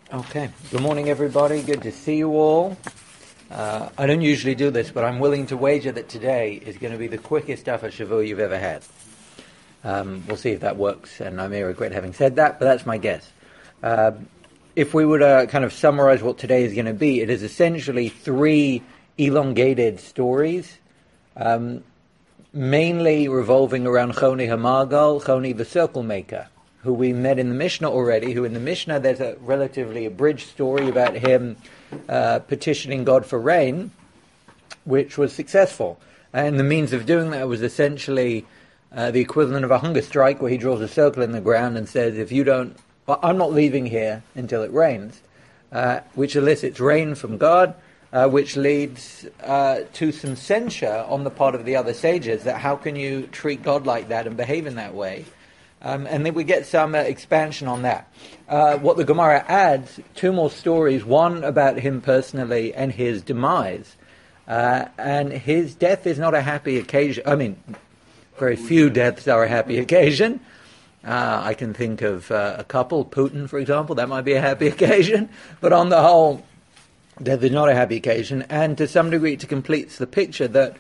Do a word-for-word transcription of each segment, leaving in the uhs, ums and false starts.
Okay. Good morning, everybody. Good to see you all. Uh, I don't usually do this, but I'm willing to wager that today is going to be the quickest Daf Shavua you've ever had. Um, we'll see if that works, and I may regret having said that, but that's my guess. Uh, if we were to kind of summarize what today is going to be, it is essentially three elongated stories, um, mainly revolving around Choni Hamagal, Choni the circle maker, who we met in the Mishnah already, who in the Mishnah there's a relatively abridged story about him uh, petitioning God for rain, which was successful. And the means of doing that was essentially uh, the equivalent of a hunger strike, where he draws a circle in the ground and says, if you don't, well, I'm not leaving here until it rains, uh, which elicits rain from God, uh, which leads uh, to some censure on the part of the other sages, that how can you treat God like that and behave in that way? Um, and then we get some uh, expansion on that. Uh, what the Gemara adds, two more stories, one about him personally and his demise. Uh, and his death is not a happy occasion. I mean, very few deaths are a happy occasion. Uh, I can think of uh, a couple, Putin, for example, that might be a happy occasion. But on the whole, death is not a happy occasion. And to some degree, it completes the picture that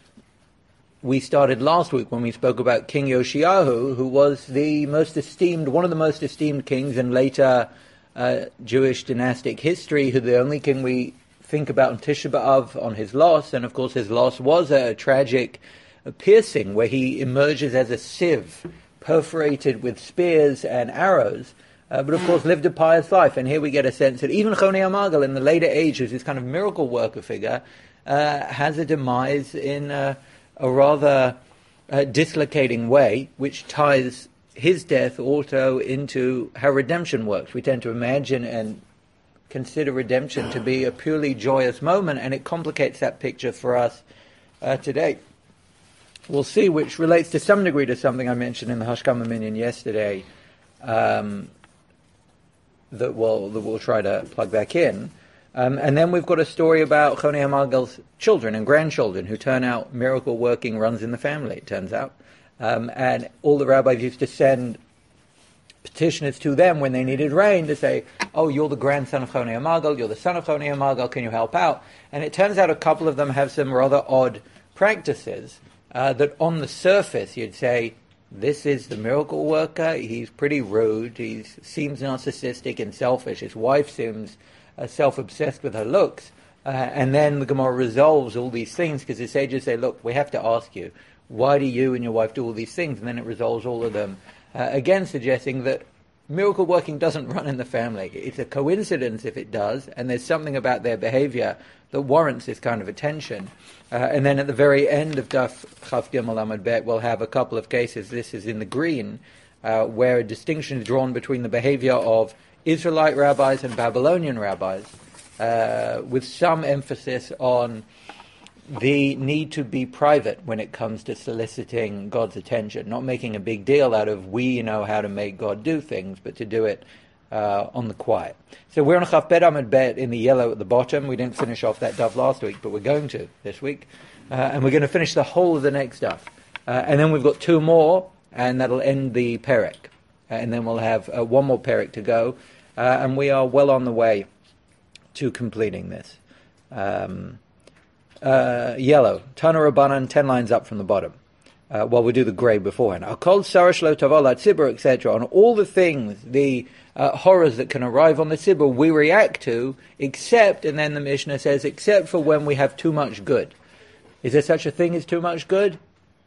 we started last week when we spoke about King Yoshiyahu, who was the most esteemed, one of the most esteemed kings in later uh, Jewish dynastic history, who the only king we think about on Tisha B'Av on his loss, and of course his loss was a tragic a piercing where he emerges as a sieve, perforated with spears and arrows, uh, but of course lived a pious life. And here we get a sense that even Choni Hamagal in the later age, who's this kind of miracle worker figure, uh, has a demise in Uh, a rather uh, dislocating way, which ties his death also into how redemption works. We tend to imagine and consider redemption to be a purely joyous moment, and it complicates that picture for us uh, today. We'll see, which relates to some degree to something I mentioned in the Hashkama Minyan yesterday, um, that we'll, that we'll try to plug back in. Um, and then we've got a story about Choni Hamagal's children and grandchildren who turn out miracle-working runs in the family, it turns out. Um, and all the rabbis used to send petitioners to them when they needed rain to say, oh, you're the grandson of Choni Hamagal, you're the son of Choni Hamagal, can you help out? And it turns out a couple of them have some rather odd practices uh, that on the surface you'd say, this is the miracle worker, he's pretty rude, he seems narcissistic and selfish, his wife seems Uh, self-obsessed with her looks, uh, and then the Gemara resolves all these things, because the sages say, look, we have to ask you, why do you and your wife do all these things? And then it resolves all of them, uh, again suggesting that miracle working doesn't run in the family. It's a coincidence if it does, and there's something about their behavior that warrants this kind of attention. Uh, and then at the very end of Daf Chaf Gimel Amud Bet, we'll have a couple of cases, this is in the green, uh, where a distinction is drawn between the behavior of Israelite rabbis and Babylonian rabbis, uh, with some emphasis on the need to be private when it comes to soliciting God's attention, not making a big deal out of we know how to make God do things, but to do it uh, on the quiet. So we're on Chaf Bet Amud Bet in the yellow at the bottom. We didn't finish off that daf last week, but we're going to this week. Uh, and we're going to finish the whole of the next daf. Uh, and then we've got two more, and that'll end the perek. Uh, and then we'll have uh, one more perek to go. Uh, and we are well on the way to completing this. Um, uh, yellow, Tana Rabbanan, ten lines up from the bottom. Uh, while we do the grey beforehand. Akol Sarash Lo Tavala Tzibur, et cetera. On all the things, the uh, horrors that can arrive on the Tzibur, we react to, except, and then the Mishnah says, except for when we have too much good. Is there such a thing as too much good?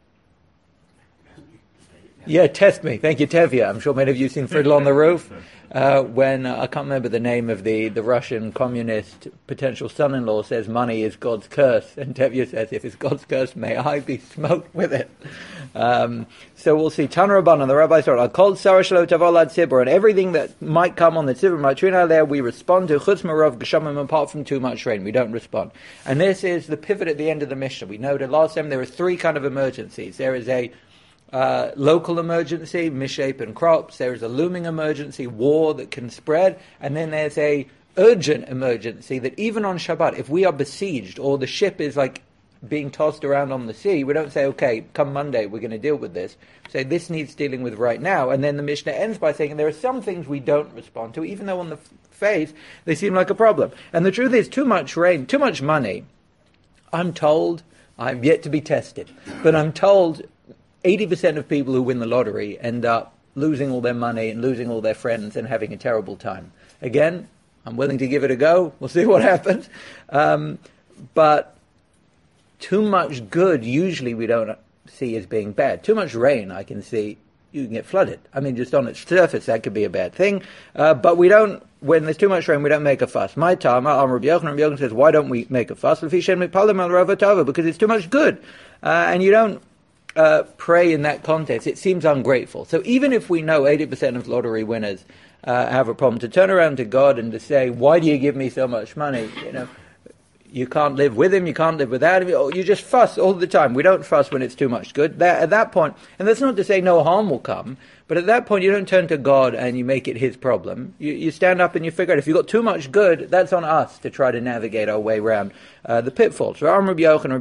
Yeah, test me. Thank you, Tevye. I'm sure many of you have seen Fiddle on the Roof. Uh, when, uh, I can't remember the name of the, the Russian communist potential son-in-law says money is God's curse, and Tevye says, if it's God's curse, may I be smoked with it. Um, so we'll see. Tana Rabbanan, the rabbi said, I called Sarash Lo Tavolad Tzibur, and everything that might come on the Tzibur, Matrina there, we respond to Chutz Marav Geshamim, apart from too much rain. We don't respond. And this is the pivot at the end of the Mishnah. We noted last time there are three kind of emergencies. There is a Uh, local emergency, misshapen crops. There is a looming emergency, war that can spread, and then there's a urgent emergency that even on Shabbat, if we are besieged or the ship is like being tossed around on the sea. We don't say, okay, come Monday, we're going to deal with this. We say, this needs dealing with right now. And then the Mishnah ends by saying, there are some things we don't respond to, even though on the face they seem like a problem. And the truth is, too much rain, too much money, I'm told, I'm yet to be tested, but I'm told eighty percent of people who win the lottery end up losing all their money and losing all their friends and having a terrible time. Again, I'm willing to give it a go. We'll see what happens. Um, but too much good, usually we don't see as being bad. Too much rain, I can see, you can get flooded. I mean, just on its surface, that could be a bad thing. Uh, but we don't, when there's too much rain, we don't make a fuss. My Tama, Rabbi Yochanan, Rabbi Yochanan says, why don't we make a fuss? Because it's too much good. Uh, and you don't uh, pray in that context. It seems ungrateful. So even if we know eighty percent of lottery winners uh, have a problem, to turn around to God and to say, why do you give me so much money? You know, you can't live with him, you can't live without him, you just fuss all the time. We don't fuss when it's too much good. That, at that point, and that's not to say no harm will come, but at that point you don't turn to God and you make it his problem. You, you stand up and you figure out, if you've got too much good, that's on us to try to navigate our way around uh, the pitfalls. How do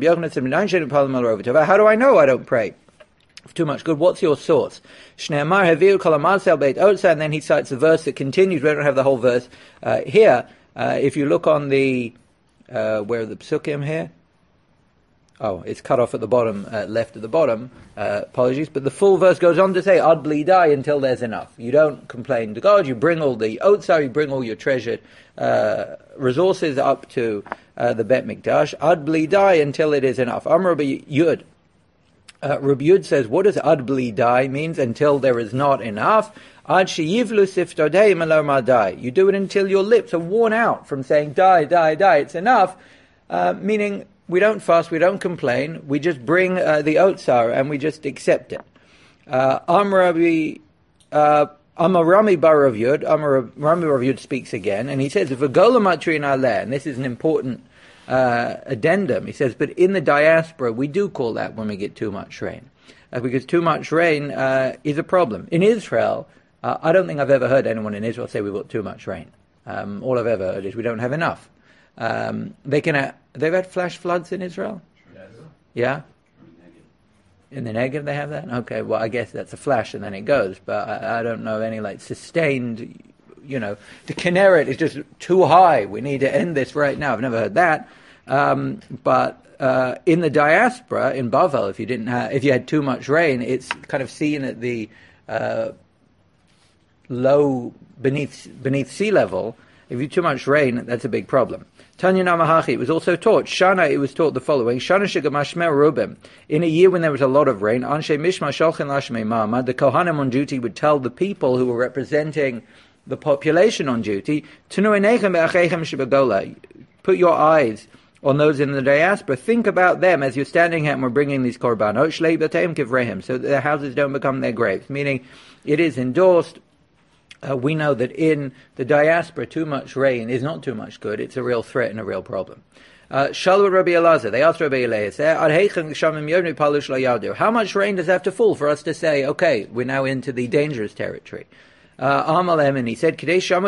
I know I don't pray too much good? What's your source? And then he cites a verse that continues. We don't have the whole verse uh, here. Uh, if you look on the Uh, where are the psukim here? Oh, it's cut off at the bottom, uh, left at the bottom. Uh, apologies. But the full verse goes on to say, Ad bli dai, until there's enough. You don't complain to God. You bring all the otzar, you bring all your treasured uh, resources up to uh, the Bet Mikdash. Ad bli dai, until it is enough. Amar Rabbi Yud. Uh, Rabbi Yud says, what does ad bli dai means? Until there is not enough. Ad sheyivlu siftodei malo madai. You do it until your lips are worn out from saying, die, die, die, it's enough. Uh, meaning, we don't fast, we don't complain, we just bring uh, the otzar and we just accept it. Uh, Amrabi, uh, Amarami bar Rav Yud, Amarami Rav Yud speaks again, and he says, if a gola matrin aleh, and this is an important uh, addendum, he says, but in the diaspora, we do call that when we get too much rain. Uh, because too much rain uh, is a problem. In Israel, Uh, I don't think I've ever heard anyone in Israel say we've got too much rain. Um, all I've ever heard is we don't have enough. Um, they can. Uh, they've had flash floods in Israel. Yeah. In the Negev they have that. Okay. Well, I guess that's a flash and then it goes. But I, I don't know any like sustained. You know, the Kinneret is just too high. We need to end this right now. I've never heard that. Um, but uh, in the diaspora in Bavel, if you didn't have, if you had too much rain, it's kind of seen at the uh, low beneath beneath sea level. If you too much rain, that's a big problem. Tanya Namahachi, it was also taught, Shana, it was taught the following, Shana Shigamashmer Rubim, in a year when there was a lot of rain, Anshe Mishma Sholchin Lashmei Mama, the Kohanim on duty would tell the people who were representing the population on duty, Tunu Enechem Be'achechem Shibagola, put your eyes on those in the diaspora, think about them as you're standing here and we're bringing these korbanot, Shlei B'Teim Kivrehim, so that their houses don't become their graves, meaning it is endorsed. Uh, we know that in the diaspora, too much rain is not too much good. It's a real threat and a real problem. Shalu Rabbi Elazar, they asked Rabbi Elazar, how much rain does it have to fall for us to say, okay, we're now into the dangerous territory? Amalem, and he said,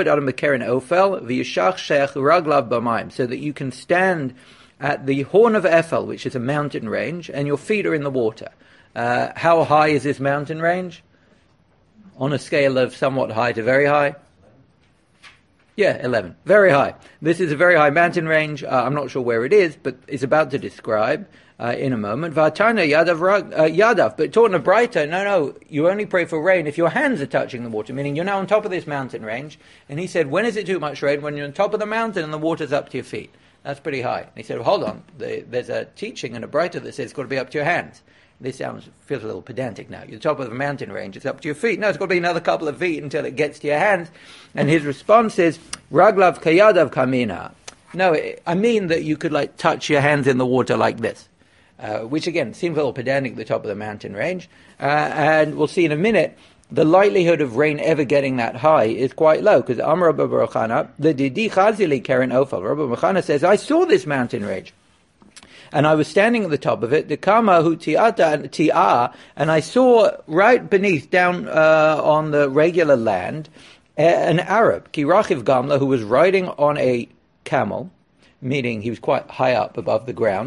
so that you can stand at the horn of Ephel, which is a mountain range, and your feet are in the water. Uh, how high is this mountain range? On a scale of somewhat high to very high? Yeah, eleven. Very high. This is a very high mountain range. Uh, I'm not sure where it is, but it's about to describe uh, in a moment. Vatana yadav, uh, yadav. But taught in a brighter, no, no, you only pray for rain if your hands are touching the water, meaning you're now on top of this mountain range. And he said, when is it too much rain? When you're on top of the mountain and the water's up to your feet. That's pretty high. And he said, well, hold on. The, there's a teaching in a brighter that says it's got to be up to your hands. This sounds feels a little pedantic now. You're the top of a mountain range, it's up to your feet. No, it's got to be another couple of feet until it gets to your hands. And his response is, Raglav kayadav kamina. No, I mean that you could like touch your hands in the water like this. Uh, which again, seems a little pedantic at the top of the mountain range. Uh, and we'll see in a minute, the likelihood of rain ever getting that high is quite low. Because Amr Rabbi Baruchana, the Didi Chazili Karen Ofel, Rabbi Baruchana says, I saw this mountain range. And I was standing at the top of it, the Kama hu tiata and ti'a, and I saw right beneath, down uh, on the regular land, an Arab, Kirachiv Gamla, who was riding on a camel, meaning he was quite high up above the ground,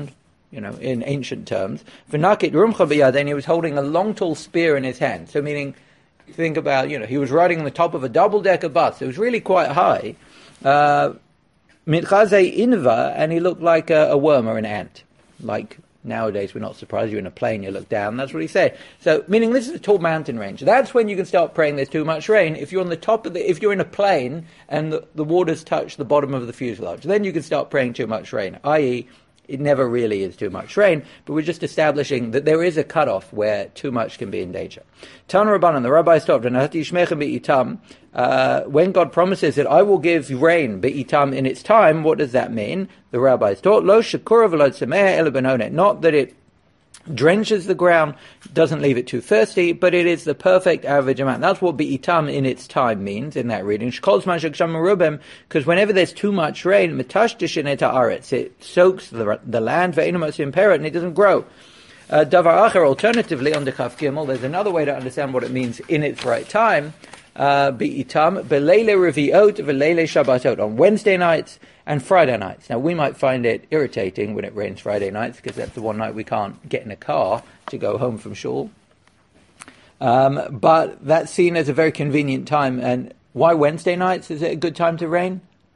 you know, in ancient terms. V'nakit rumcha b'yad, and he was holding a long, tall spear in his hand. So meaning, think about, you know, he was riding on the top of a double-decker bus. It was really quite high. Uh, Mitchaze inva, and he looked like a, a worm or an ant. Like nowadays, we're not surprised you're in a plane, you look down. That's what he said. So, meaning this is a tall mountain range. That's when you can start praying there's too much rain. If you're on the top of the, if you're in a plane and the, the waters touch the bottom of the fuselage, then you can start praying too much rain. that is, it never really is too much rain, but we're just establishing that there is a cutoff where too much can be in danger. Tana Rabbanan, the rabbi stopped, and uh, when God promises that I will give rain be'itam in its time, what does that mean? The rabbis taught, Lo shekura v'lo tzemeh ela benonet, not that it drenches the ground, doesn't leave it too thirsty, but it is the perfect average amount. That's what be'itam in its time means in that reading. Because whenever there's too much rain, it soaks the, the land, and it doesn't grow. Uh, Davar acher, alternatively, on the Chaf Gimel, there's another way to understand what it means in its right time. Be'itam, beleile revi'ot, veleile shabbatot, on Wednesday nights and Friday nights. Now, we might find it irritating when it rains Friday nights, because that's the one night we can't get in a car to go home from shul. Um, but that's seen as a very convenient time. And why Wednesday nights? Is it a good time to rain?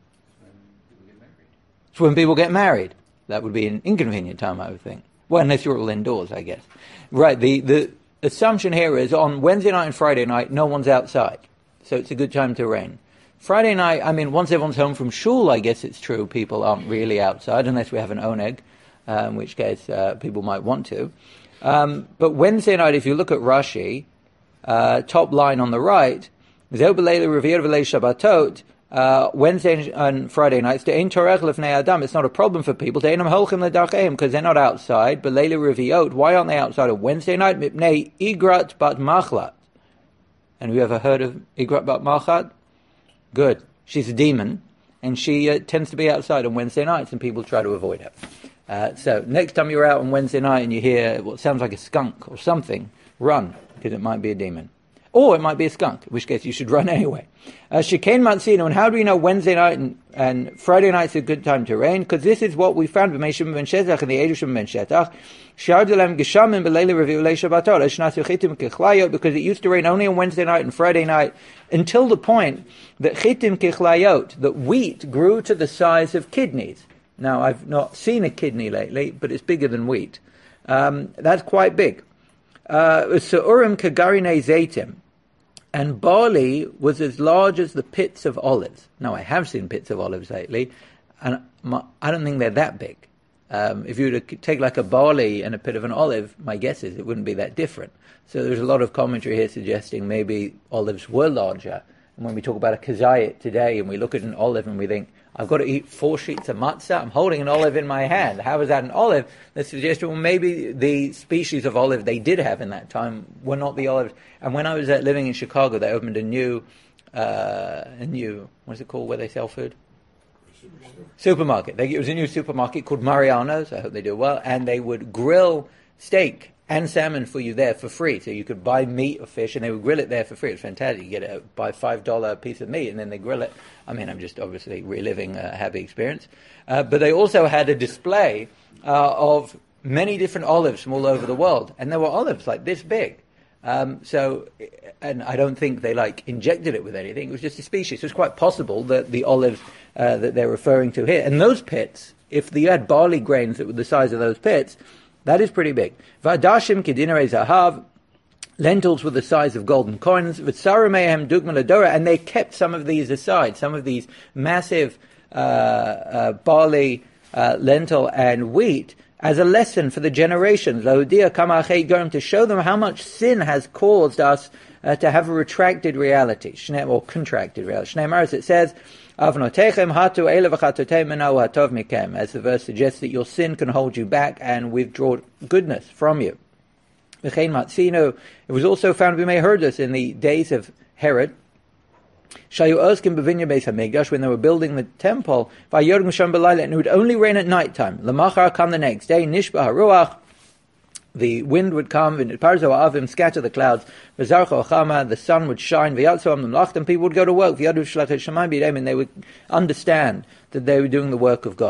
It's when people get married. That would be an inconvenient time, I would think. Well, unless you're all indoors, I guess. Right, the, the assumption here is on Wednesday night and Friday night, no one's outside. So it's a good time to rain. Friday night, I mean, once everyone's home from shul, I guess it's true, people aren't really outside, unless we have an oneg, uh, in which case uh, people might want to. Um, but Wednesday night, if you look at Rashi, uh, top line on the right, uh, Wednesday and Friday nights, it's not a problem for people, because they're not outside, why aren't they outside on Wednesday night? Igrat bat machlat. And have you ever heard of Igrat bat machlat? Good. She's a demon, and she uh, tends to be outside on Wednesday nights, and people try to avoid her. Uh, so next time you're out on Wednesday night and you hear what sounds like a skunk or something, run, because it might be a demon. Or it might be a skunk, in which case you should run anyway. Shekain Matzino, and how do we know Wednesday night and, and Friday night's a good time to rain? Because this is what we found in the Eidushim ben Shetach. Because it used to rain only on Wednesday night and Friday night, until the point that chitim kichlayot, that wheat grew to the size of kidneys. Now, I've not seen a kidney lately, but it's bigger than wheat. Um, that's quite big. Se'urim kagarine zaytim. And barley was as large as the pits of olives. Now, I have seen pits of olives lately, and my, I don't think they're that big. Um, if you were to take like a barley and a pit of an olive, my guess is it wouldn't be that different. So there's a lot of commentary here suggesting maybe olives were larger. And when we talk about a kazayit today, and we look at an olive and we think, I've got to eat four sheets of matzah, I'm holding an olive in my hand. How is that an olive? The suggestion, well, maybe the species of olive they did have in that time were not the olives. And when I was uh, living in Chicago, they opened a new, uh, a new, what's it called, where they sell food? Supermarket. They, it was a new supermarket called Mariano's. I hope they do well. And they would grill steak and salmon for you there for free. So you could buy meat or fish, and they would grill it there for free. It's fantastic. You get a buy five dollar piece of meat, and then they grill it. I mean, I'm just obviously reliving a happy experience. Uh, but they also had a display uh, of many different olives from all over the world, and there were olives like this big. Um, so, and I don't think they like injected it with anything. It was just a species. So it's quite possible that the olives uh, that they're referring to here, and those pits, if you had barley grains that were the size of those pits, that is pretty big. V'adashim kedinarei zahav, lentils were the size of golden coins. V'tsaru mehem dugma ladora, and they kept some of these aside, some of these massive uh, uh, barley, uh, lentil, and wheat, as a lesson for the generations. Laodia kama achei gorim, to show them how much sin has caused us uh, to have a retracted reality, or contracted reality. Shnei Maris, it says, Avnotechem hatu ele v'chatotem menau hatov mikem, as the verse suggests that your sin can hold you back and withdraw goodness from you. V'chein matzino, it was also found, we may have heard this in the days of Herod, Shayu oskim bevinya beis hamikdash, when they were building the temple, v'yorgim sham b'layla, and it would only rain at night time. L'machar come the next day, nishba haruach, the wind would come, and parzo avim, scatter the clouds, v'zarcho chama, the sun would shine, v'yatzo am l'mlacht, and people would go to work, v'yadu shlachet shamayim b'yidem, and they would understand that they were doing the work of God.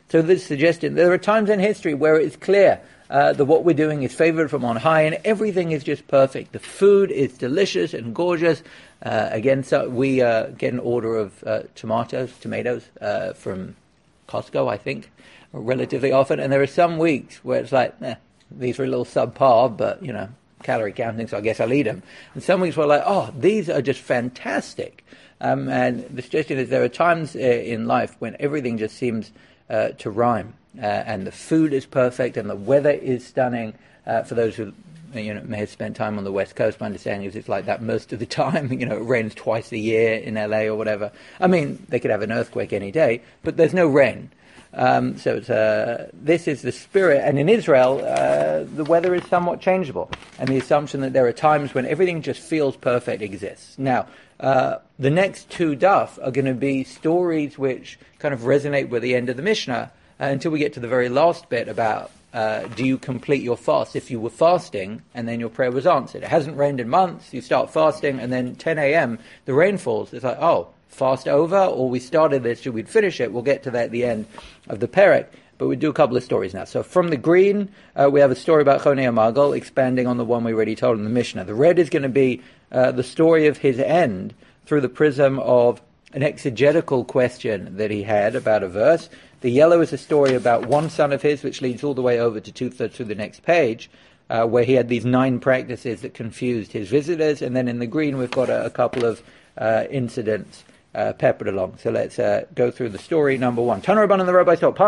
So this suggestion, there are times in history where it's clear uh, that what we're doing is favored from on high and everything is just perfect. The food is delicious and gorgeous. Uh, again, so we uh, get an order of uh, tomatoes, tomatoes uh, from Costco, I think, relatively often. And there are some weeks where it's like, eh, these are a little subpar, but, you know, calorie counting, so I guess I'll eat them. And some weeks we're like, oh, these are just fantastic. Um, and the suggestion is there are times uh, in life when everything just seems uh, to rhyme, uh, and the food is perfect, and the weather is stunning. Uh, for those who you know may have spent time on the West Coast, my understanding is it's like that most of the time. You know, it rains twice a year in L A or whatever. I mean, they could have an earthquake any day, but there's no rain. Um, so it's, uh, this is the spirit, and in Israel, uh, the weather is somewhat changeable, and the assumption that there are times when everything just feels perfect exists. Now, uh, the next two daf are going to be stories which kind of resonate with the end of the Mishnah, uh, until we get to the very last bit about uh, do you complete your fast if you were fasting and then your prayer was answered. It hasn't rained in months, you start fasting, and then ten a.m. the rain falls. It's like, oh, fast over, or we started this, should we finish it? We'll get to that at the end of the Perek, but we'll do a couple of stories now. So from the green, uh, we have a story about Chonei HaMagal, expanding on the one we already told in the Mishnah. The red is going to be uh, the story of his end through the prism of an exegetical question that he had about a verse. The yellow is a story about one son of his, which leads all the way over to two-thirds through the next page, uh, where he had these nine practices that confused his visitors. And then in the green, we've got a, a couple of uh, incidents Uh, peppered along. So let's uh, go through the story. Number one. Tana Rabbanan, the rabbi told,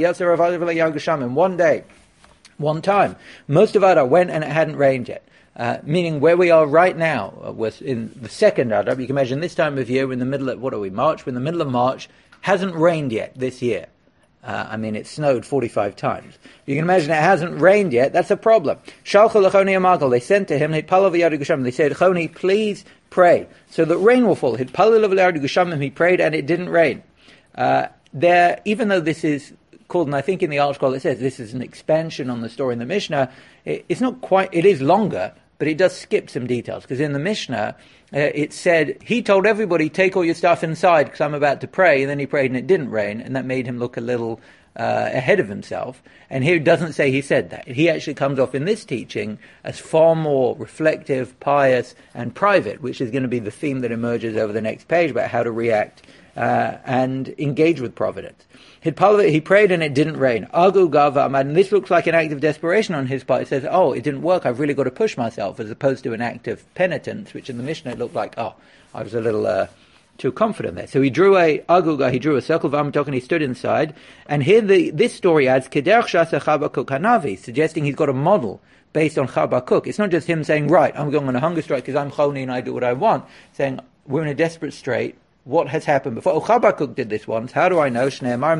in one day, one time, most of Adar went and it hadn't rained yet. Uh, meaning where we are right now, uh, was in the second Adar. You can imagine this time of year, we're in the middle of, what are we, March? We're in the middle of March, hasn't rained yet this year. Uh, I mean, it snowed forty-five times. You can imagine it hasn't rained yet. That's a problem. They sent to him, they said, Choni, please pray so that rain will fall. He prayed and it didn't rain. Uh, there, even though this is called, and I think in the article it says this is an expansion on the story in the Mishnah, it, it's not quite, it is longer, but it does skip some details, because in the Mishnah, uh, it said, he told everybody, take all your stuff inside, because I'm about to pray, and then he prayed and it didn't rain, and that made him look a little uh, ahead of himself. And here it doesn't say he said that. He actually comes off in this teaching as far more reflective, pious, and private, which is going to be the theme that emerges over the next page about how to react uh, and engage with providence. He prayed and it didn't rain. Agu gava amad, and this looks like an act of desperation on his part. It says, oh, it didn't work, I've really got to push myself, as opposed to an act of penitence, which in the Mishnah it looked like, oh, I was a little uh, too confident there. So he drew a aguga, he drew a circle of Amatok, and he stood inside. And here the, this story adds, Kederch Shasa Chabakuk Hanavi, suggesting he's got a model based on Chabakuk. It's not just him saying, right, I'm going on a hunger strike because I'm Choni and I do what I want. Saying, we're in a desperate strait. What has happened before? Oh, Chabakuk did this once. How do I know?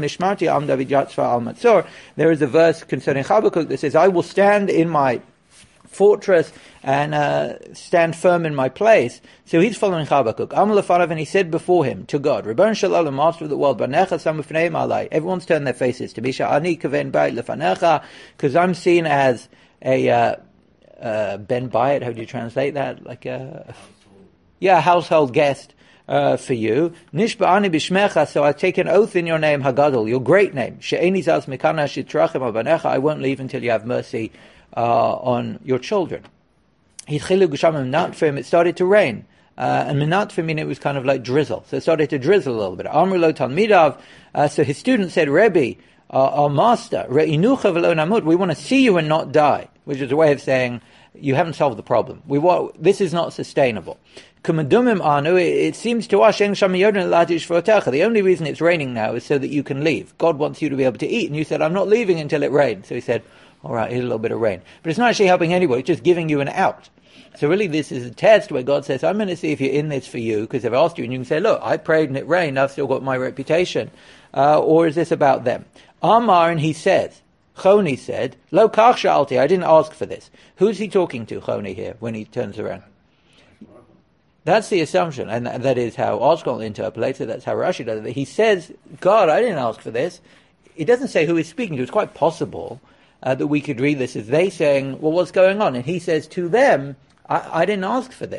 There is a verse concerning Chabakuk that says, I will stand in my fortress and uh, stand firm in my place. So he's following Chabakuk. Amalafanav, and he said before him, to God, Rebbeinu Shalom, Master of the world, everyone's turned their faces to me, because I'm seen as a uh, uh, Ben Bayit, how do you translate that? Like a, yeah, household guest. Uh, for you, Nishba'ani b'shmecha, so I take an oath in your name, Hagadol, your great name. She'eni zaz mikana shitrachem abanecha, I won't leave until you have mercy uh, on your children. Hitchilu gushamim natfim, it started to rain. Uh, and minatfim, mean it was kind of like drizzle. So it started to drizzle a little bit. Amru lo talmidav, uh, so his student said, Rebbe, uh, our master, re'inucha v'lo namut, we want to see you and not die, which is a way of saying, you haven't solved the problem. We want, this is not sustainable. It seems to us, the only reason it's raining now is so that you can leave. God wants you to be able to eat. And you said, I'm not leaving until it rains. So he said, all right, here's a little bit of rain. But it's not actually helping anybody, it's just giving you an out. So really this is a test where God says, I'm going to see if you're in this for you, because they've asked you, and you can say, look, I prayed and it rained, I've still got my reputation. Uh, or is this about them? Amar, and he says, Choni said, Lo kach sha'alti, I didn't ask for this. Who's he talking to, Choni, here, when he turns around? That's the assumption, and that is how Osgold interprets it, that's how Rashi does it. He says, God, I didn't ask for this. It doesn't say who he's speaking to. It's quite possible uh, that we could read this as they saying, well, what's going on? And he says to them, I, I didn't ask for this.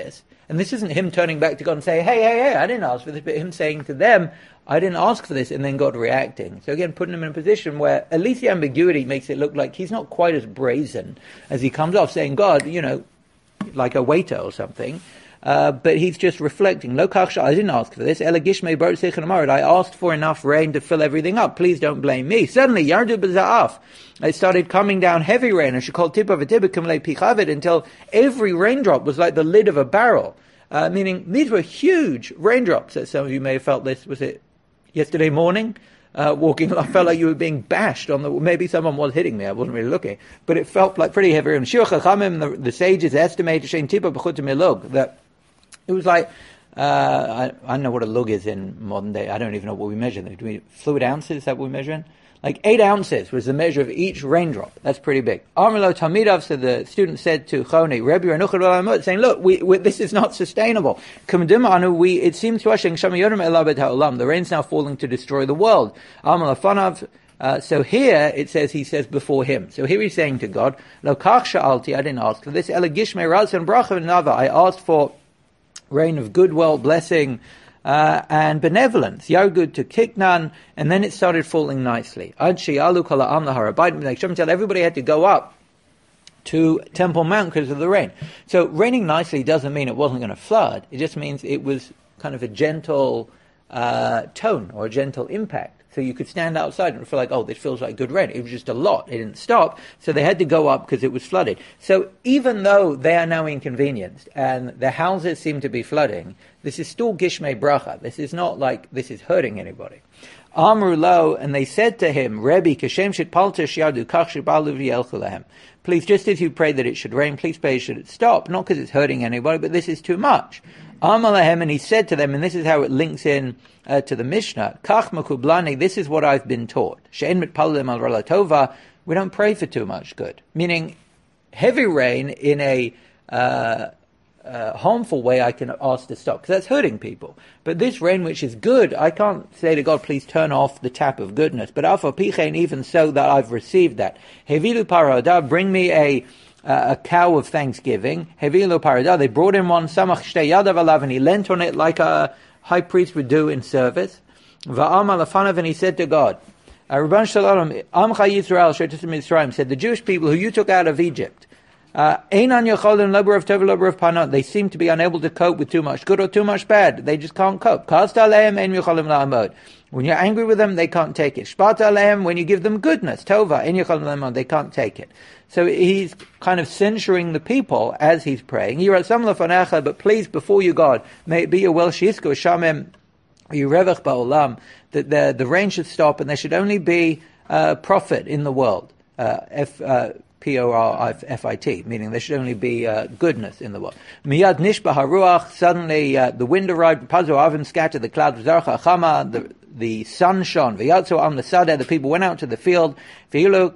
And this isn't him turning back to God and saying, hey, hey, hey, I didn't ask for this, but him saying to them, I didn't ask for this, and then God reacting. So again, putting him in a position where at least the ambiguity makes it look like he's not quite as brazen as he comes off, saying, God, you know, like a waiter or something. Uh, but he's just reflecting. Lo kach, I didn't ask for this. Ela gishmei bar sechan amarid. I asked for enough rain to fill everything up. Please don't blame me. Suddenly, yardu b'za'af. It started coming down heavy rain, and she called tip of a tibikum le pichavid, until every raindrop was like the lid of a barrel. Uh, meaning, these were huge raindrops. That some of you may have felt this. Was it yesterday morning? Uh, walking, I felt like you were being bashed on the. Maybe someone was hitting me. I wasn't really looking, but it felt like pretty heavy. And Shir Chachamim, the, the sages estimated shein tipa b'chut milug, that it was like uh, I, I don't know what a lug is in modern day. I don't even know what we measure. Do we fluid ounces? Is that what we measure in? Like eight ounces was the measure of each raindrop. That's pretty big. Armelo Talmidav, so the student said to Choni, Rebbe Renuchad Olamot, saying, look, we, we, this is not sustainable. We, it seems to us, the rain's now falling to destroy the world. Armelo Fanav, uh, so here it says, he says before him. So here he's saying to God, Lo kach sha'alti, I didn't ask for this. Ela gishmei razon bracha v'nava, I asked for rain of goodwill, blessing, Uh, and benevolence, Yargud to Kiknan, and then it started falling nicely. Ad she'alu kol ha'am laharabait, like Shem, everybody had to go up to Temple Mount because of the rain. So raining nicely doesn't mean it wasn't going to flood. It just means it was kind of a gentle uh, tone or a gentle impact. So you could stand outside and feel like, oh, this feels like good rain. It was just a lot. It didn't stop. So they had to go up because it was flooded. So even though they are now inconvenienced and the houses seem to be flooding, this is still Gishmei Bracha. This is not like this is hurting anybody. Amru lo, and they said to him, Rebbe, kashem shit palter shiadu kach shibalu v'yelchu lehem. Please, just as you pray that it should rain, please pray should it stop. Not because it's hurting anybody, but this is too much. Amalahem, and he said to them, and this is how it links in uh, to the Mishnah, Kach makublani, this is what I've been taught. She'en mitpalim al relatova, we don't pray for too much good. Meaning, heavy rain in a uh, uh, harmful way I can ask to stop, because that's hurting people. But this rain which is good, I can't say to God, please turn off the tap of goodness. But alpha pichein, even so that I've received that. Hevilu paradah, bring me a Uh, a cow of thanksgiving. Hevilo parada. They brought him one samach shtei yadav alav, and he leant on it like a high priest would do in service. Va'am alafanav, and he said to God, Rabban Shalom, Amcha Yisrael she'etzim Mitzrayim, said the Jewish people who you took out of Egypt, Einan yocholim labor of tov labor of panot. They seem to be unable to cope with too much good or too much bad. They just can't cope. Kasta aleim ein yocholim la'amod. When you're angry with them, they can't take it. Shpata aleim, when you give them goodness, tova ein yocholim la'amod, they can't take it. So he's kind of censuring the people as he's praying. But please, before you, God, may it be your will, Shisko Shamem Yurevach Ba'olam, that the, the rain should stop and there should only be uh, profit in the world. Uh, F, uh, P O R F I T, meaning there should only be uh, goodness in the world. Miyad Nishba Haruach, suddenly uh, the wind arrived, Pazo Avim scattered the clouds, Zarcha Chama, the the sun shone. V'yatzu am the sadeh, the people went out to the field. V'yilo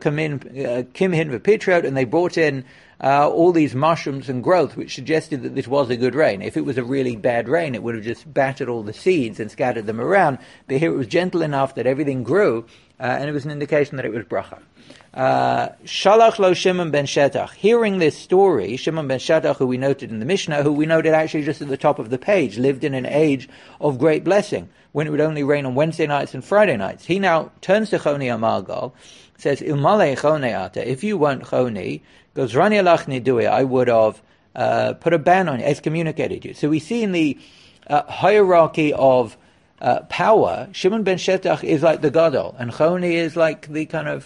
kimhin v'pitriot, and they brought in uh, all these mushrooms and growth, which suggested that this was a good rain. If it was a really bad rain, it would have just battered all the seeds and scattered them around. But here it was gentle enough that everything grew, uh, and it was an indication that it was bracha. Shalach lo Shimon ben Shetach. Hearing this story, Shimon ben Shetach, who we noted in the Mishnah, who we noted actually just at the top of the page, lived in an age of great blessing, when it would only rain on Wednesday nights and Friday nights. He now turns to Choni Amargal, says, Ilmale Choni ata, if you weren't Choni, goes Rani alach nidui, I would have uh, put a ban on you, excommunicated you. So we see in the uh, hierarchy of uh, power, Shimon ben Shetach is like the Gadol, and Choni is like the kind of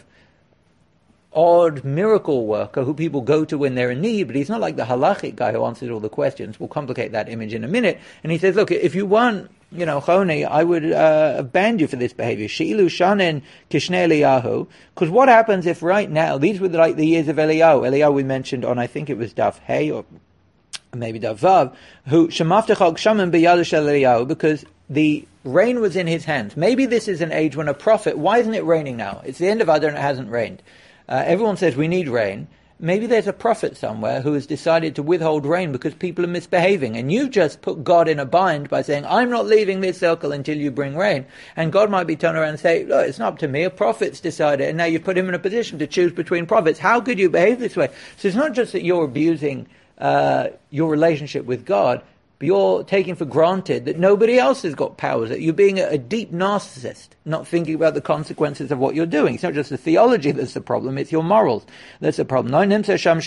odd miracle worker who people go to when they're in need, but he's not like the halachic guy who answers all the questions. We'll complicate that image in a minute. And he says, look, if you weren't, you know, Choni, I would uh, have banned you for this behavior. She'ilu shanin kishne Eliyahu. Because what happens if right now, these were like the years of Eliyahu. Eliyahu we mentioned on, I think it was Daf Hey, or maybe Daf Vav, who shemaftechal kshamin b'yadu shel Eliyahu, because the rain was in his hands. Maybe this is an age when a prophet, why isn't it raining now? It's the end of Adar and it hasn't rained. Uh, everyone says we need rain. Maybe there's a prophet somewhere who has decided to withhold rain because people are misbehaving. And you've just put God in a bind by saying, I'm not leaving this circle until you bring rain. And God might be turned around and say, look, it's not up to me. A prophet's decided. And now you put him in a position to choose between prophets. How could you behave this way? So it's not just that you're abusing uh, your relationship with God. But you're taking for granted that nobody else has got powers, that you're being a, a deep narcissist, not thinking about the consequences of what you're doing. It's not just the theology that's the problem, it's your morals that's the problem. Uh,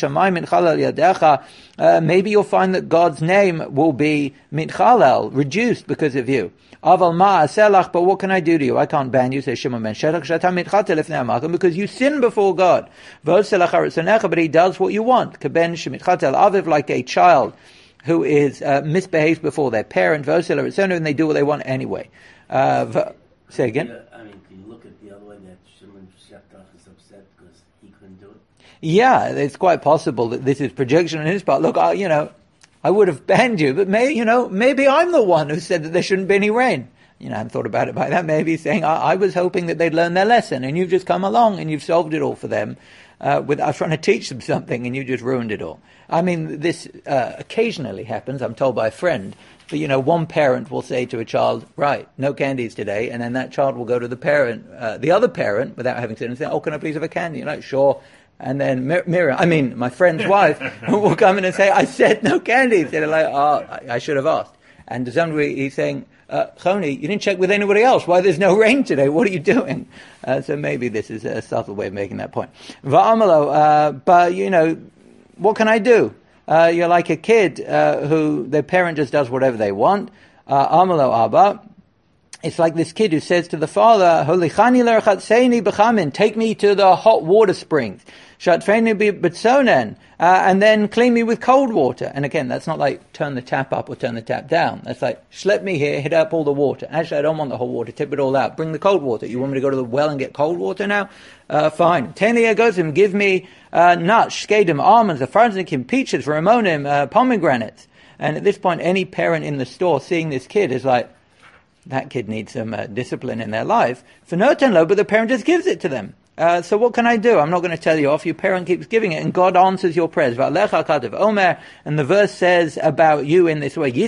maybe you'll find that God's name will be mitchalel, reduced because of you. Aval ma aselach, but what can I do to you? I can't ban you, says Shimon ben Shetach, because you sin before God. But he does what you want. Aviv, like a child who is uh, misbehaves before their parent, and they do what they want anyway. Uh, v- say again? I mean, can you look at the other way that Shimon Shetach is upset because he couldn't do it? Yeah, it's quite possible that this is projection on his part. Look, I, you know, I would have banned you, but may, you know, maybe I'm the one who said that there shouldn't be any rain. You know, I haven't thought about it by that. Maybe saying, I, I was hoping that they'd learn their lesson, and you've just come along and you've solved it all for them. Uh, with, I was trying to teach them something, and you just ruined it all. I mean, this uh, occasionally happens, I'm told by a friend, that, you know, one parent will say to a child, right, no candies today, and then that child will go to the parent, uh, the other parent, without having said anything, oh, can I please have a candy? You're like, sure. And then Mir- Miriam, I mean, my friend's wife, will come in and say, I said no candies. And they're like, oh, I, I should have asked. And to some degree, he's saying, uh, Choni, you didn't check with anybody else. Why there's no rain today? What are you doing? Uh, so maybe this is a subtle way of making that point. Va'amalo, uh, but, you know, what can I do? Uh, you're like a kid uh, who their parent just does whatever they want. Uh, Amalo Abba. It's like this kid who says to the father, take me to the hot water springs. Uh, and then clean me with cold water. And again, that's not like turn the tap up or turn the tap down. That's like, schlep me here, hit up all the water. Actually, I don't want the hot water, tip it all out. Bring the cold water. You want me to go to the well and get cold water now? Uh, fine. Ten goes and give me uh, nuts, shkedim, almonds, afarzikim, peaches, ramonim, uh, pomegranates. And at this point, any parent in the store seeing this kid is like, that kid needs some uh, discipline in their life. For no tenlo, but the parent just gives it to them. Uh, so what can I do? I'm not going to tell you off. Your parent keeps giving it, and God answers your prayers. And the verse says about you in this way,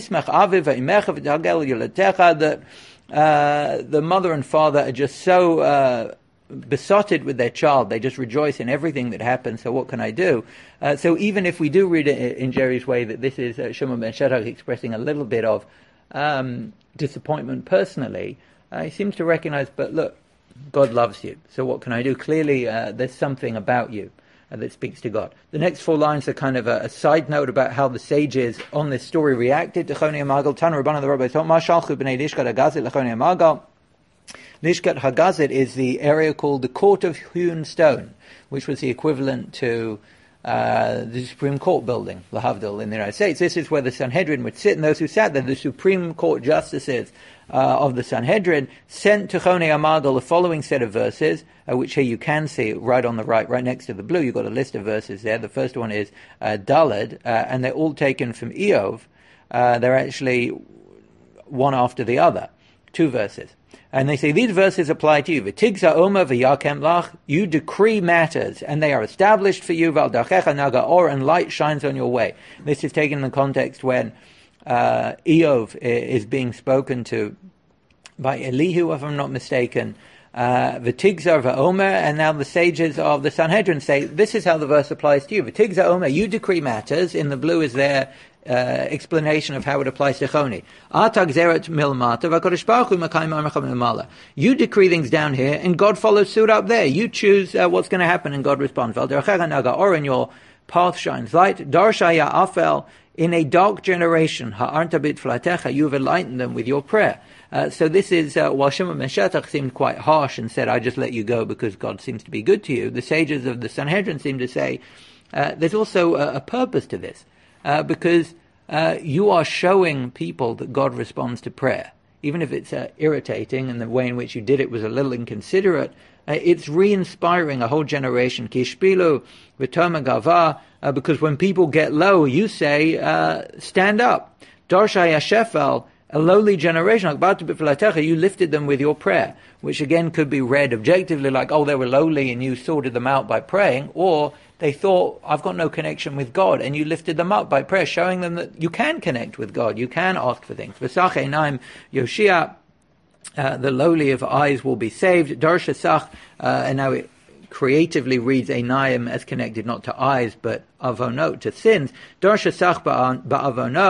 that uh, the mother and father are just so uh, besotted with their child. They just rejoice in everything that happens. So what can I do? Uh, so even if we do read it in Jerry's way, that this is uh, Shimon ben Shetach expressing a little bit of um, disappointment personally, uh, he seems to recognize, but look, God loves you. So what can I do? Clearly, uh, there's something about you uh, that speaks to God. The next four lines are kind of a, a side note about how the sages on this story reacted to Choni HaMagal. Tanu Rabbanan the rabbis told, Ma shalchu b'nei Lishkat HaGazit l'Choni HaMagal. Lishkat HaGazit is the area called the Court of Hewn Stone, which was the equivalent to uh, the Supreme Court building, Lahavdil, in the United States. This is where the Sanhedrin would sit, and those who sat there, the Supreme Court justices uh, of the Sanhedrin, sent to Choni HaMagal the following set of verses, uh, which here you can see right on the right, right next to the blue. You've got a list of verses there. The first one is uh, Daled, uh, and they're all taken from Eov. Uh, they're actually one after the other, two verses. And they say, these verses apply to you. V'tigza oma v'yakem lach, you decree matters, and they are established for you. V'aldachecha naga or, and light shines on your way. This is taken in the context when uh, Eov is being spoken to by Elihu, if I'm not mistaken. V'tigza v'omer, and now the sages of the Sanhedrin say, this is how the verse applies to you. V'tigza omer, you decree matters. In the blue is there Uh, explanation of how it applies to Choni. You decree things down here, and God follows suit up there. You choose uh, what's going to happen, and God responds. Or in your path shines light. Darshaya afel, in a dark generation, you've enlightened them with your prayer. Uh, so this is, uh, while Shimon ben Shetach seemed quite harsh and said, I just let you go because God seems to be good to you, the sages of the Sanhedrin seem to say, uh, there's also a, a purpose to this. Uh, because uh, you are showing people that God responds to prayer. Even if it's uh, irritating and the way in which you did it was a little inconsiderate, uh, it's re-inspiring a whole generation. Kishpilu v'toma gava, uh, because when people get low, you say, uh, stand up. Darsha yashefel, a lowly generation, you lifted them with your prayer, which again could be read objectively like, oh, they were lowly and you sorted them out by praying, or they thought, I've got no connection with God, and you lifted them up by prayer, showing them that you can connect with God, you can ask for things. V'sach einaim Yoshia, uh, the lowly of eyes will be saved. Darsha sach, uh, and now it creatively reads einaim as connected not to eyes, but avono, to sins. Darsha sach ba'avono,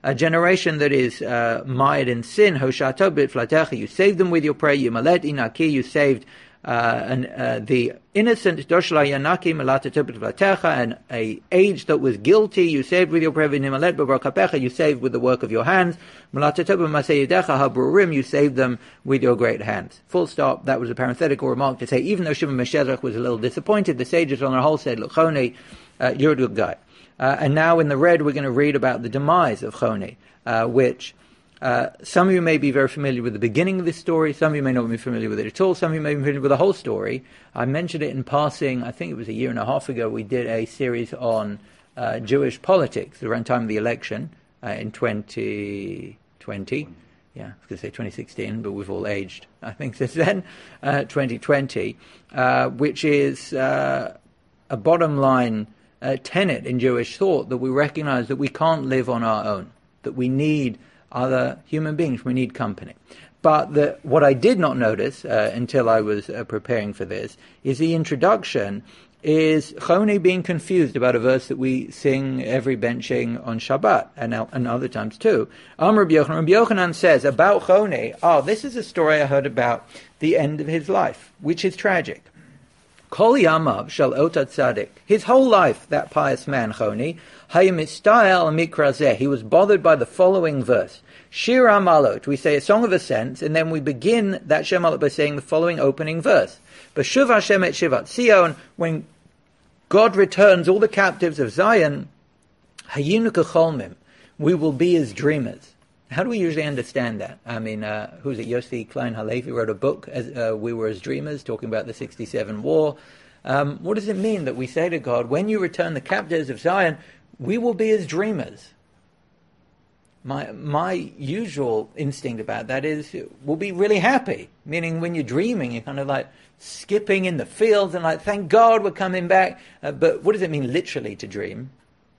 a generation that is uh, mired in sin. Hoshato b'tfilatecha, you saved them with your prayer. Yimalet inaki, you saved uh, an, uh, the innocent. Doshla yanaki malatato b'tfilatecha, and a age that was guilty, you saved with your prayer. V'nimalet b'barakapecha, you saved with the work of your hands. Malatato b'maseyedecha habrurim, you saved them with your great hands. Full stop. That was a parenthetical remark to say, even though Shimon Meshezach was a little disappointed, the sages on the whole said, look, Choni, uh, you're a good guy. Uh, and now in the red, we're going to read about the demise of Choni, uh, which uh, some of you may be very familiar with the beginning of this story. Some of you may not be familiar with it at all. Some of you may be familiar with the whole story. I mentioned it in passing. I think it was a year and a half ago. We did a series on uh, Jewish politics around the time of the election uh, in twenty twenty. Yeah, I was going to say twenty sixteen, but we've all aged, I think, since then. Uh, twenty twenty, uh, which is uh, a bottom line Uh, tenet in Jewish thought, that we recognize that we can't live on our own, that we need other human beings, we need company. But the, what I did not notice uh, until I was uh, preparing for this is the introduction is Choni being confused about a verse that we sing every benching on Shabbat and, and other times too. Amar Rabbi Yochanan, Rabbi Yochanan says about Choni, oh, this is a story I heard about the end of his life, which is tragic. Kol yamav shel ota tzadik. His whole life, that pious man, Choni, hayamistayel mikra zeh. He was bothered by the following verse. Shir Amalot. We say a song of ascents, and then we begin that Shir Amalot by saying the following opening verse. B'shuv Hashem et shivat Zion. When God returns all the captives of Zion, hayinu kecholmim. We will be as dreamers. How do we usually understand that? I mean, uh, who's it? Yossi Klein Halevi wrote a book, as, uh, We Were as Dreamers, talking about the sixty-seven war. Um, what does it mean that we say to God, when you return the captives of Zion, we will be as dreamers? My my usual instinct about that is, we'll be really happy. Meaning when you're dreaming, you're kind of like skipping in the fields and like, thank God we're coming back. Uh, but what does it mean literally to dream?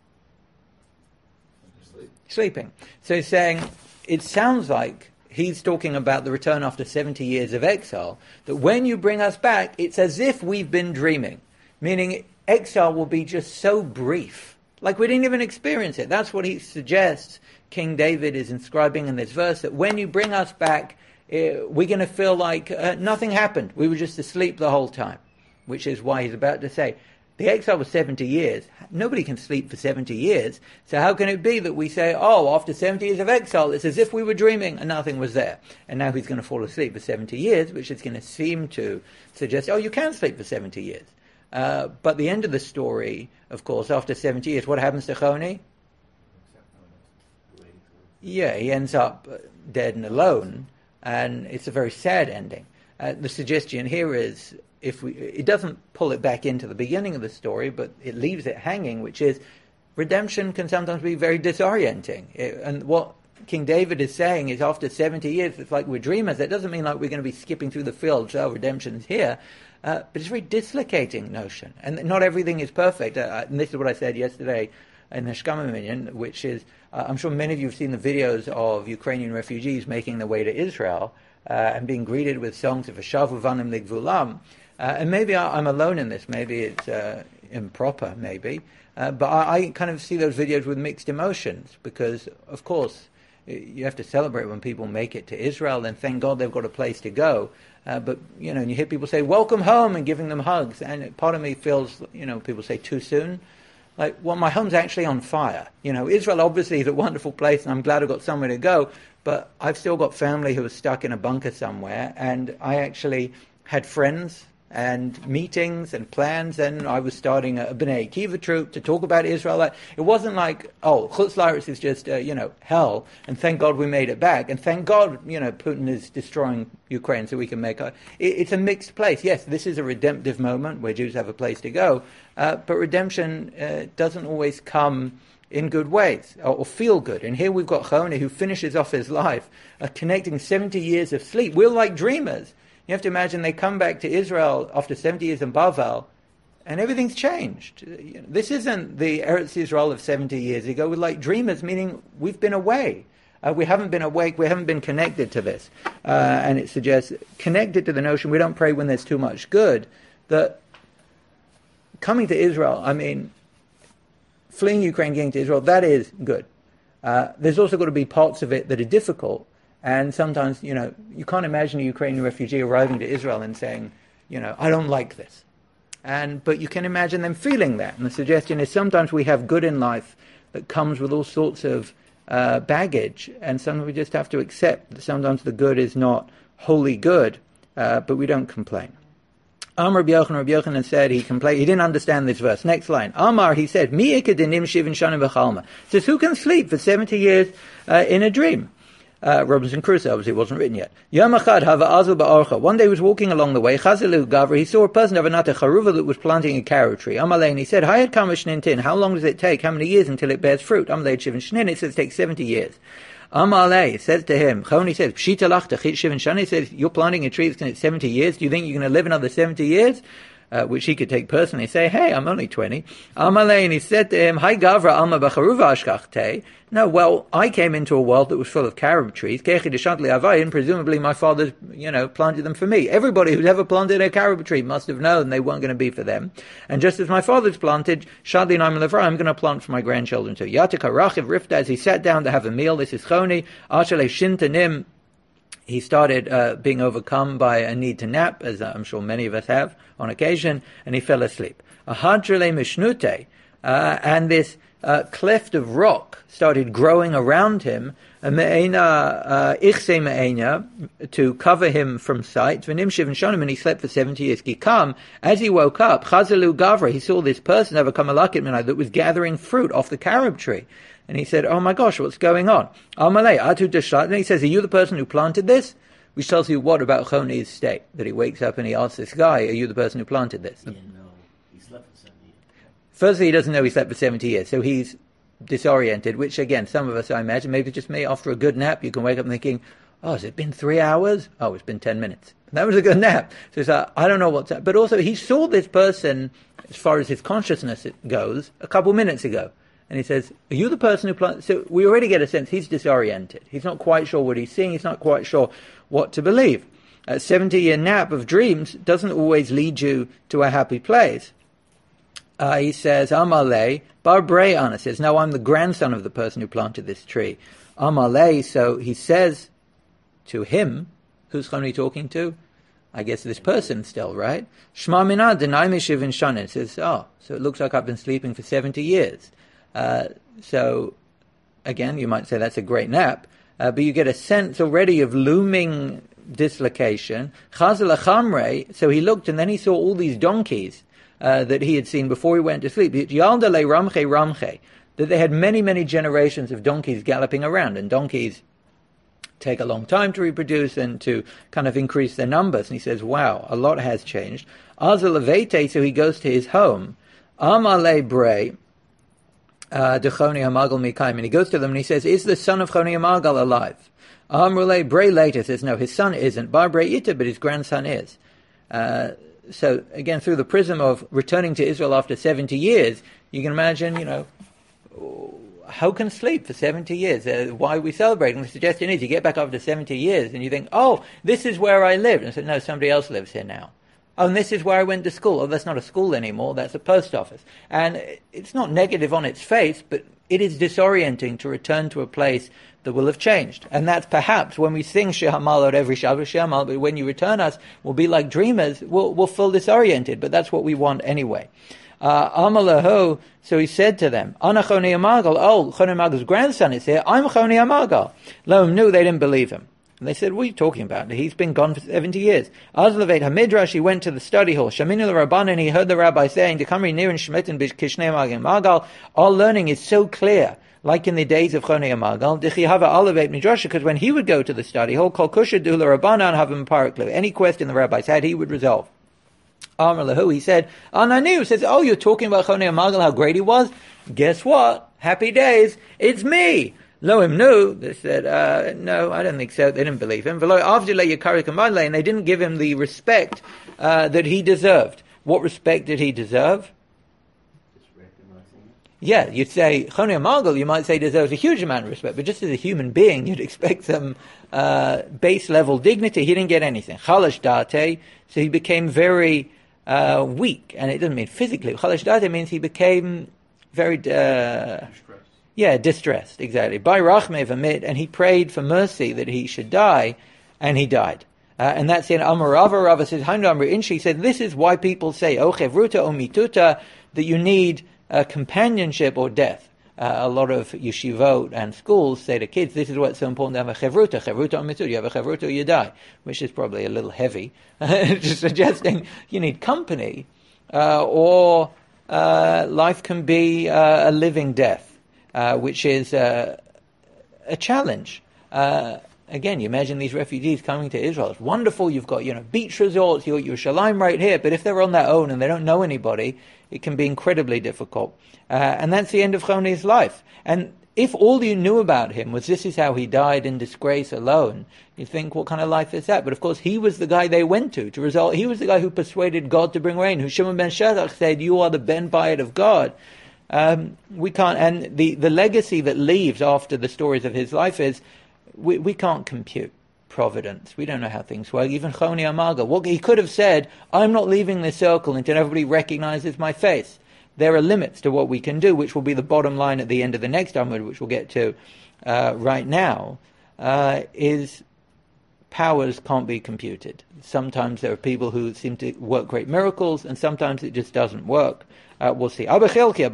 Sleeping. So he's saying, it sounds like he's talking about the return after seventy years of exile, that when you bring us back, it's as if we've been dreaming. Meaning exile will be just so brief, like we didn't even experience it. That's what he suggests King David is inscribing in this verse, that when you bring us back, uh, we're going to feel like uh, nothing happened. We were just asleep the whole time, which is why he's about to say, the exile was seventy years. Nobody can sleep for seventy years. So how can it be that we say, oh, after seventy years of exile, it's as if we were dreaming and nothing was there. And now he's going to fall asleep for seventy years, which is going to seem to suggest, oh, you can sleep for seventy years. Uh, but the end of the story, of course, after seventy years, what happens to Choni? Yeah, he ends up dead and alone. And it's a very sad ending. Uh, the suggestion here is, if we, it doesn't pull it back into the beginning of the story, but it leaves it hanging, which is redemption can sometimes be very disorienting. It, and what King David is saying is, after seventy years, it's like we're dreamers. That doesn't mean like we're going to be skipping through the fields, oh, redemption's here. Uh, but it's a very dislocating notion. And not everything is perfect. Uh, and this is what I said yesterday in the Shkama Minyan, which is, uh, I'm sure many of you have seen the videos of Ukrainian refugees making their way to Israel uh, and being greeted with songs of Hashavu Vanim Ligvulam. Uh, and maybe I, I'm alone in this. Maybe it's uh, improper, maybe. Uh, but I, I kind of see those videos with mixed emotions because, of course, you have to celebrate when people make it to Israel, and thank God they've got a place to go. Uh, but, you know, and you hear people say, welcome home, and giving them hugs. And part of me feels, you know, people say too soon. Like, well, my home's actually on fire. You know, Israel obviously is a wonderful place, and I'm glad I've got somewhere to go. But I've still got family who are stuck in a bunker somewhere. And I actually had friends and meetings and plans, and I was starting a B'nai Akiva troop to talk about Israel. It wasn't like, oh, Chutz La'aretz is just, uh, you know, hell, and thank God we made it back, and thank God, you know, Putin is destroying Ukraine so we can make a... It, it's a mixed place. Yes, this is a redemptive moment where Jews have a place to go, uh, but redemption uh, doesn't always come in good ways, or, or feel good. And here we've got Choni, who finishes off his life, uh, connecting seventy years of sleep. We're like dreamers. You have to imagine they come back to Israel after seventy years in Bavel, and everything's changed. This isn't the Eretz Yisrael of seventy years ago. We're like dreamers, meaning we've been away. Uh, we haven't been awake. We haven't been connected to this. Uh, and it suggests, connected to the notion, we don't pray when there's too much good, that coming to Israel, I mean, fleeing Ukraine, getting to Israel, that is good. uh, there's also got to be parts of it that are difficult. And sometimes, you know, you can't imagine a Ukrainian refugee arriving to Israel and saying, you know, I don't like this. And but you can imagine them feeling that. And the suggestion is sometimes we have good in life that comes with all sorts of uh, baggage, and sometimes we just have to accept that sometimes the good is not wholly good, uh, but we don't complain. Amar Rabbi Yochanan, Rabbi Yochanan said he complained. He didn't understand this verse. Next line. Amar, he said, Mi ikadenim shivin shanim v'chalma. Says, who can sleep for seventy years uh, in a dream? Uh, Robinson Crusoe, obviously, wasn't written yet. Yom Echad hava azul ba'orcha. One day he was walking along the way. Chazilu gavra. He saw a person of anata charuva that was planting a carob tree. Amalei, and he said, Hayat kama shnintin. How long does it take? How many years until it bears fruit? Amalei shivin shnin. It says it takes seventy years. Amalei says to him, Choni says, Pshita lach techit shivin shani. He says, you're planting a tree that's going to take seventy years. Do you think you're going to live another seventy years? Uh, which he could take personally, say, hey, I'm only twenty. Amalei, and he said to him, Hi gavra alma b'charuva ashkachte. No, well, I came into a world that was full of carob trees. Kechi deshantli avayin, presumably my father, you know, planted them for me. Everybody who's ever planted a carob tree must have known they weren't going to be for them. And just as my father's planted, shadli naim levra, I'm going to plant for my grandchildren too. Yatika rachiv rifta, as he sat down to have a meal, this is choni, ashale shintanim. He started uh, being overcome by a need to nap, as I'm sure many of us have on occasion, and he fell asleep. Ahadrele mishnute, uh, and this uh, cleft of rock started growing around him, me'ena ichse me'ena, to cover him from sight. V'nim shiv and shonim, and he slept for seventy years. Kikam, as he woke up, chazalu gavra, he saw this person over kamalakit minai that was gathering fruit off the carob tree. And he said, oh my gosh, what's going on? Amalei, atu deshlat. And he says, are you the person who planted this? Which tells you what about Choni's state? That he wakes up and he asks this guy, are you the person who planted this? Yeah, no, he slept for seventy years. Firstly, he doesn't know he slept for seventy years, so he's disoriented, which again, some of us, I imagine, maybe just me, after a good nap, you can wake up thinking, oh, has it been three hours? Oh, it's been ten minutes. That was a good nap. So it's like, I don't know what's up. But also, he saw this person, as far as his consciousness goes, a couple minutes ago. And he says, are you the person who planted? So we already get a sense he's disoriented. He's not quite sure what he's seeing. He's not quite sure what to believe. A seventy-year nap of dreams doesn't always lead you to a happy place. Uh, he says, Amalei, Bar Bre'ana says, no, I'm the grandson of the person who planted this tree. Amalei, so he says to him, who's Choni talking to? I guess this person still, right? Shma mina denai mishivin shanin. It says, oh, so it looks like I've been sleeping for seventy years. Uh, so, again, you might say that's a great nap, uh, but you get a sense already of looming dislocation. Chazal achamre, so he looked and then he saw all these donkeys uh, that he had seen before he went to sleep. Yaldale ramche ramche, that they had many, many generations of donkeys galloping around, and donkeys take a long time to reproduce and to kind of increase their numbers. And he says, wow, a lot has changed. Azal avete, so he goes to his home. Amale bre, Uh, de Choni Hamagal Mikaim, and he goes to them and he says, is the son of Choni Hamagal alive? Amrule Bray later says, no, his son isn't. Bar Bray Ita, but his grandson is. Uh, so again, through the prism of returning to Israel after seventy years, you can imagine, you know, how can sleep for seventy years? Uh, why are we celebrating? The suggestion is you get back after seventy years and you think, oh, this is where I lived. And so, no, somebody else lives here now. Oh, and this is where I went to school. Oh, that's not a school anymore. That's a post office. And it's not negative on its face, but it is disorienting to return to a place that will have changed. And that's perhaps when we sing Shir Hamalot every Shabbos, Shir Hamalot, but when you return us, we'll be like dreamers. We'll, we'll feel disoriented, but that's what we want anyway. Uh, Amalahu, so he said to them, Ana Choni Hamagal, oh, Choni Hamagal's grandson is here. I'm Choni Hamagal. Lo knew they didn't believe him. And they said, what are you talking about? He's been gone for seventy years. Azlavet HaMidrash, he went to the study hall. Shaminu Rabban, and he heard the rabbi saying, Dekamri Nir and Shmitten Kishnei Magim Magal, our learning is so clear, like in the days of Chonei Magal, Dechihava Alavet Midrash, because when he would go to the study hall, Kol Kusha Dula Rabbanan Havim Paraklu, any question the rabbis had, he would resolve. Amar Lahu, he said, Ananiu, says, oh, you're talking about Chonei Magal, how great he was? Guess what? Happy days. It's me. Loim knew, they said, uh, no, I don't think so. They didn't believe him. And they didn't give him the respect uh, that he deserved. What respect did he deserve? Just recognizing it. Yeah, you'd say, Choni Hamagal, you might say deserves a huge amount of respect, but just as a human being, you'd expect some uh, base level dignity. He didn't get anything. Chalash date, so he became very uh, weak, and it doesn't mean physically. Chalash date means he became very... Uh, Yeah, distressed, exactly. By Rachme v'mit, and he prayed for mercy that he should die, and he died. Uh, and that's in Amar Rava. Rava says, Hainu Amar Inshi said, this is why people say, O chevruta o mituta, that you need uh, companionship or death. Uh, a lot of yeshivot and schools say to kids, this is why it's so important to have a chevruta, chevruta o mituta. You have a chevruta or you die, which is probably a little heavy, just suggesting you need company, uh, or uh, life can be uh, a living death. Uh, which is uh, a challenge. Uh, again, you imagine these refugees coming to Israel. It's wonderful. You've got, you know, beach resorts. You've got Yerushalayim right here. But if they're on their own and they don't know anybody, it can be incredibly difficult. Uh, and that's the end of Choni's life. And if all you knew about him was this is how he died in disgrace alone, you think, what kind of life is that? But of course, he was the guy they went to to result. He was the guy who persuaded God to bring rain. Who Shimon ben Shaddach said, "You are the ben bayit of God." Um, we can't, and the, the legacy that leaves after the stories of his life is, we, we can't compute providence. We don't know how things work. Even Choni Amaga, what he could have said, I'm not leaving this circle until everybody recognizes my face. There are limits to what we can do, which will be the bottom line at the end of the next Amud, which we'll get to uh, right now, uh, is powers can't be computed. Sometimes there are people who seem to work great miracles, and sometimes it just doesn't work. Uh, we'll see. And this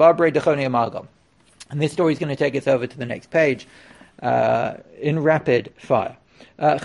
story is going to take us over to the next page uh, in rapid fire. Uh,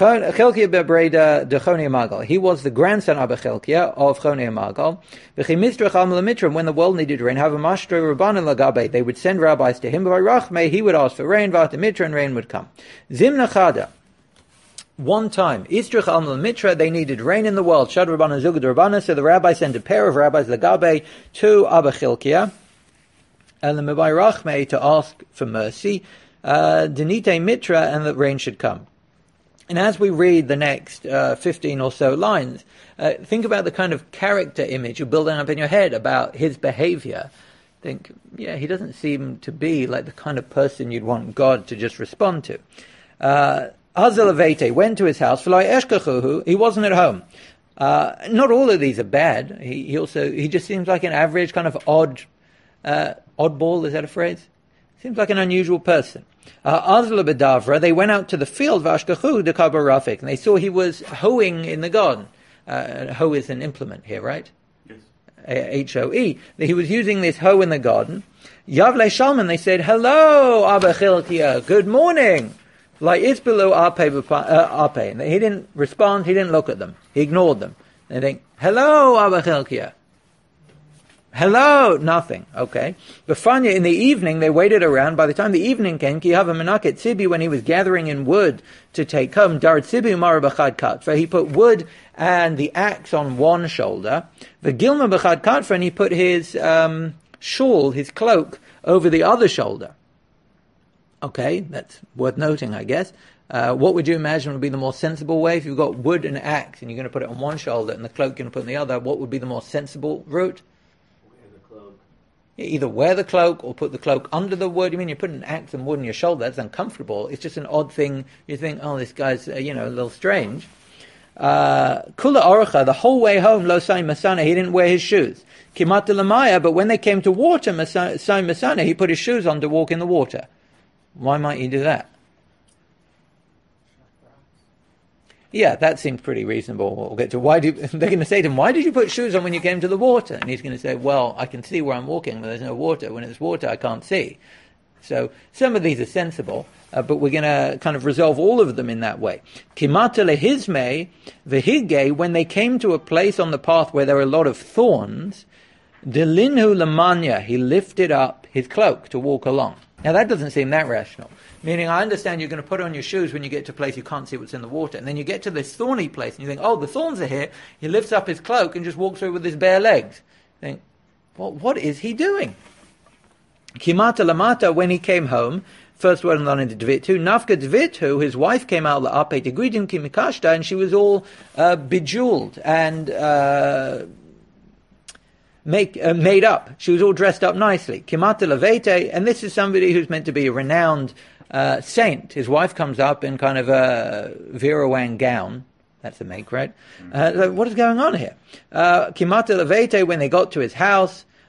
he was the grandson of Chelkia of Choni Amagal. When the world needed rain, they would send rabbis to him. He would ask for rain, and rain would come. Zimna One time, Istrich al Mitra, they needed rain in the world. Shad Rabbana Zugad Rabbana, so the rabbi sent a pair of rabbis, Lagabe, to Abba Chilkia, and the Mebai Rachme to ask for mercy, uh, Denite Mitra, and that rain should come. And as we read the next uh, fifteen or so lines, uh, think about the kind of character image you're building up in your head about his behavior. Think, yeah, he doesn't seem to be like the kind of person you'd want God to just respond to. Uh, Hazalavete went to his house. He wasn't at home. Uh, not all of these are bad. He, he also he just seems like an average kind of odd uh, oddball. Is that a phrase? Seems like an unusual person. Azla bedavra. They went out to the field. Vashkachu de kabarafik, and they saw he was hoeing in the garden. Uh, hoe is an implement here, right? Yes. H O E. He was using this hoe in the garden. Yavle Shalman. They said, "Hello, Abba Chilkia. Good morning." Like it's below Ape, uh, Ape. And he didn't respond, he didn't look at them. He ignored them. They think, hello, Abba Chilkia. Hello, nothing. Okay. Befanya, in the evening, they waited around. By the time the evening came, Kihava Menaket Tzibi, when he was gathering in wood to take home, Dar Tzibi Umar B'chad Katfa, he put wood and the axe on one shoulder. The Gilma B'chad Katfa, and he put his um, shawl, his cloak, over the other shoulder. Okay, that's worth noting, I guess. Uh, what would you imagine would be the more sensible way? If you've got wood and axe and you're going to put it on one shoulder and the cloak you're going to put on the other, what would be the more sensible route? Wear the cloak. Either wear the cloak or put the cloak under the wood. You mean you're putting an axe and wood on your shoulder? That's uncomfortable. It's just an odd thing. You think, oh, this guy's, uh, you know, a little strange. Kula Oracha, the whole way home, Lo Sai Masana, he didn't wear his shoes. Kimata Lamaya, but when they came to water, Sai Masana, he put his shoes on to walk in the water. Why might you do that? Yeah, that seems pretty reasonable. We'll get to why do they're going to say to him, why did you put shoes on when you came to the water? And he's going to say, well, I can see where I'm walking, but there's no water. When it's water, I can't see. So some of these are sensible, uh, but we're going to kind of resolve all of them in that way. Kimata lehizme vehige, when they came to a place on the path where there were a lot of thorns, delinhu lamanya, he lifted up his cloak to walk along. Now that doesn't seem that rational. Meaning, I understand you're going to put on your shoes when you get to a place you can't see what's in the water. And then you get to this thorny place and you think, oh, the thorns are here. He lifts up his cloak and just walks through with his bare legs. You think, well, what is he doing? Kimata lamata, when he came home, first word on into Dvitu, Nafka Dvitu, his wife came out la'ape to greet him, kimikashta, and she was all uh, bejeweled and uh, Make, uh, made up. She was all dressed up nicely. Kimata Lavete, and this is somebody who's meant to be a renowned uh, saint. His wife comes up in kind of a Virawang gown. That's a make, right? Uh, what is going on here? Kimata Lavete, when they got to his house,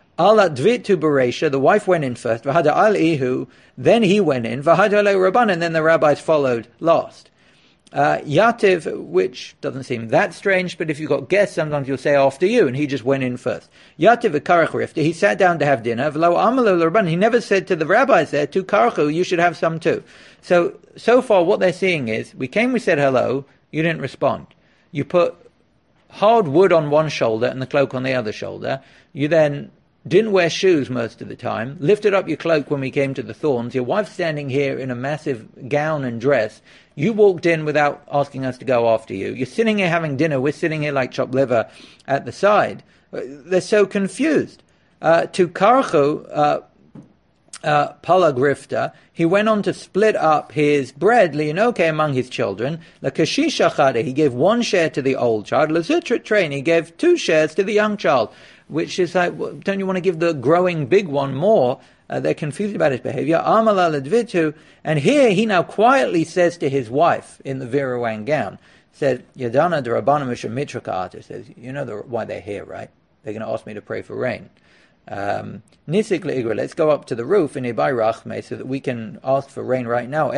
Ala dvitu beresha, the wife went in first. V'hada al ihu, then he went in. V'hada le rabban, and then the rabbis followed last. Uh, Yativ, which doesn't seem that strange, but if you've got guests, sometimes you'll say after you, and he just went in first. Yativ v'karach rifta, he sat down to have dinner. V'lo amalu l'rabban, he never said to the rabbis there, tu karachu, you should have some too. So, so far what they're seeing is, we came, we said hello, you didn't respond. You put hard wood on one shoulder and the cloak on the other shoulder. You then didn't wear shoes most of the time, lifted up your cloak when we came to the thorns. Your wife's standing here in a massive gown and dress. You walked in without asking us to go after you. You're sitting here having dinner. We're sitting here like chopped liver at the side. They're so confused. Uh, to Karchu, uh, uh, Palagrifta, he went on to split up his bread, liinoke, among his children. Lakashishachade, he gave one share to the old child. Lazutrit train, he gave two shares to the young child. Which is like, don't you want to give the growing big one more? Uh, they're confused about his behavior. Amala ledvitu, and here he now quietly says to his wife in the Viruang gown, said, Yadana de Rabbana Mitra Ka'ata, says, you know the, why they're here, right? They're going to ask me to pray for rain. Um, Nisik le'igra, let's go up to the roof in Ibai Rachme so that we can ask for rain right now.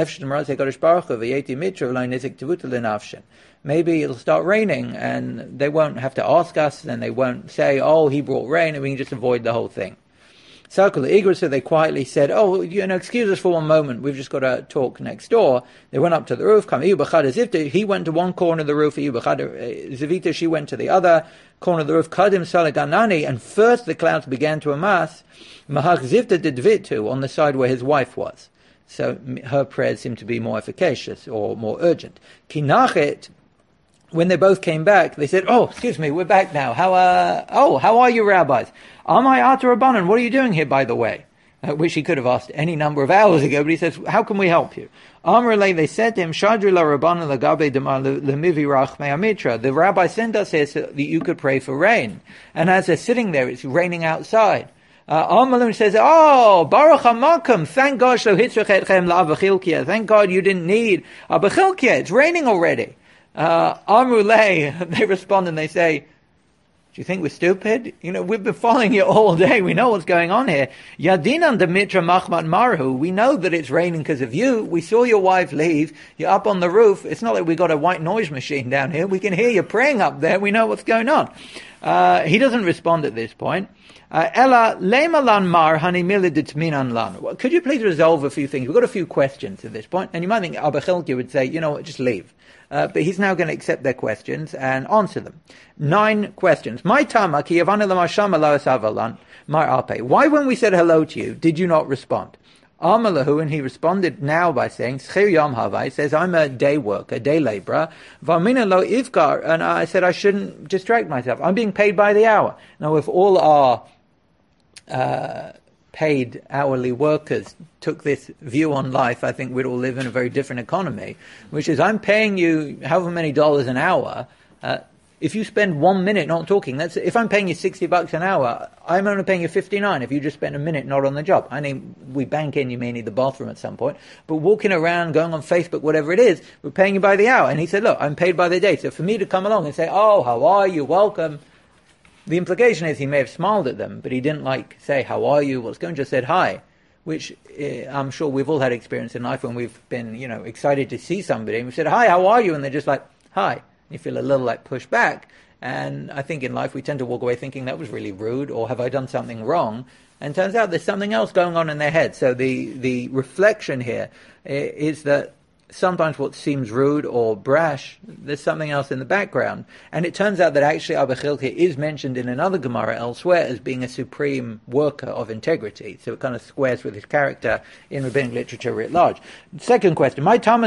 Maybe it'll start raining and they won't have to ask us and they won't say, oh, he brought rain, and we can just avoid the whole thing. So they quietly said, oh, you know, excuse us for one moment, we've just got to talk next door. They went up to the roof. He went to one corner of the roof, Zivita, she went to the other corner of the roof. And first the clouds began to amass on the side where his wife was. So her prayers seemed to be more efficacious or more urgent. Kinachet, when they both came back, they said, oh, excuse me, we're back now. How, uh, oh, how are you, rabbis? Amai Ata Rabbanan, what are you doing here, by the way? Uh, which he could have asked any number of hours ago, but he says, how can we help you? Amrele, they said to him, Shadri la Rabbanan lagabe dema lemivi rachmei amitra. The rabbi sent us here so that you could pray for rain. And as they're sitting there, it's raining outside. Uh, Amalun says, oh, Baruch HaMakom, thank God, shlo hitzrach etchem la'avachilkia. Thank God you didn't need abachilkia. It's raining already. Uh, Amrulay, they respond and they say, do you think we're stupid? You know, we've been following you all day. We know what's going on here. Yadinan Demitra Machmat Marhu. We know that it's raining because of you. We saw your wife leave. You're up on the roof. It's not like we got a white noise machine down here. We can hear you praying up there. We know what's going on. Uh, he doesn't respond at this point. Ella lemalan mar hanimiliditminan lan. Could you please resolve a few things? We've got a few questions at this point, and you might think Abachilki would say, you know what, just leave. Uh, but he's now going to accept their questions and answer them. Nine questions. My tama ki yavana lamashama laasavalan mar alpe. Why, when we said hello to you, did you not respond? Amalahu, and he responded now by saying, Schir Yom Havai, says, I'm a day worker, day laborer. Vamina lo ivkar, and I said I shouldn't distract myself. I'm being paid by the hour. Now, if all our uh, paid hourly workers took this view on life, I think we'd all live in a very different economy, which is I'm paying you however many dollars an hour. Uh, if you spend one minute not talking, that's if I'm paying you sixty bucks an hour, I'm only paying you fifty-nine if you just spend a minute not on the job. I mean, we bank in, you may need the bathroom at some point, but walking around, going on Facebook, whatever it is, we're paying you by the hour. And he said, look, I'm paid by the day. So for me to come along and say, oh, how are you? Welcome. The implication is he may have smiled at them, but he didn't like say, how are you? What's going? Just said hi, which uh, I'm sure we've all had experience in life when we've been, you know, excited to see somebody and we said, hi, how are you? And they're just like, hi. You feel a little like pushed back. And I think in life we tend to walk away thinking that was really rude, or have I done something wrong? And it turns out there's something else going on in their head. So the, the reflection here is that sometimes what seems rude or brash, there's something else in the background. And it turns out that actually Abachilke is mentioned in another Gemara elsewhere as being a supreme worker of integrity. So it kind of squares with his character in rabbinic literature writ large. Second question. Why did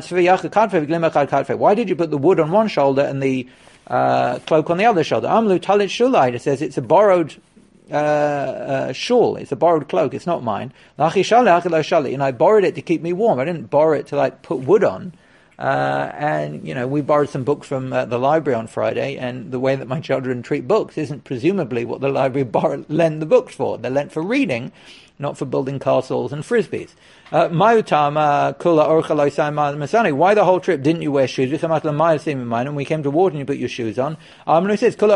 you put the wood on one shoulder and the uh, cloak on the other shoulder? Amlu talit shulai. It says it's a borrowed Uh, uh, shawl. It's a borrowed cloak. It's not mine. And I borrowed it to keep me warm. I didn't borrow it to like put wood on. Uh, and, you know, we borrowed some books from uh, the library on Friday, and the way that my children treat books isn't presumably what the library borrow, lend the books for. They're lent for reading, not for building castles and frisbees. Uh, why the whole trip didn't you wear shoes? And we came to water and you put your shoes on. Um, he says, when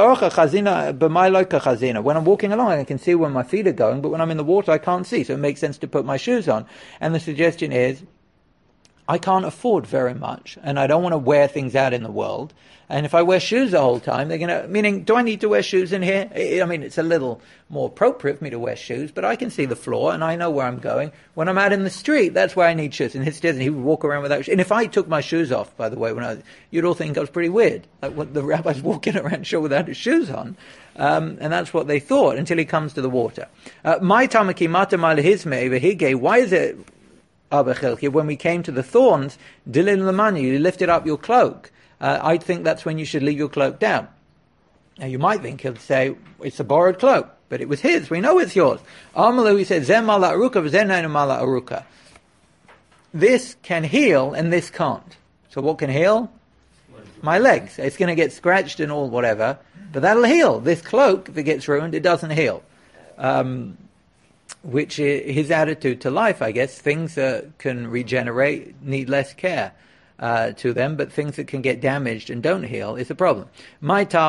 I'm walking along, I can see where my feet are going, but when I'm in the water, I can't see, so it makes sense to put my shoes on. And the suggestion is, I can't afford very much, and I don't want to wear things out in the world. And if I wear shoes the whole time, they're going to, meaning, do I need to wear shoes in here? I mean, it's a little more appropriate for me to wear shoes, but I can see the floor, and I know where I'm going. When I'm out in the street, that's where I need shoes. And his he would walk around without shoes. And if I took my shoes off, by the way, when I, you'd all think I was pretty weird. Like, what, the rabbi's walking around show without his shoes on. Um, and that's what they thought, until he comes to the water. My tamaki matamai lehizme v'hige, why is it, when we came to the thorns, Dilin Lamani, you lifted up your cloak. Uh, I think that's when you should leave your cloak down. Now you might think he'll say, it's a borrowed cloak, but it was his. We know it's yours. Amalu, he said, Zem mala aruka, v'zen mala aruka. This can heal and this can't. So what can heal? My legs. It's going to get scratched and all whatever, but that'll heal. This cloak, if it gets ruined, it doesn't heal. Um, which is his attitude to life, I guess. Things that can regenerate need less care uh, to them, but things that can get damaged and don't heal is a problem. Why is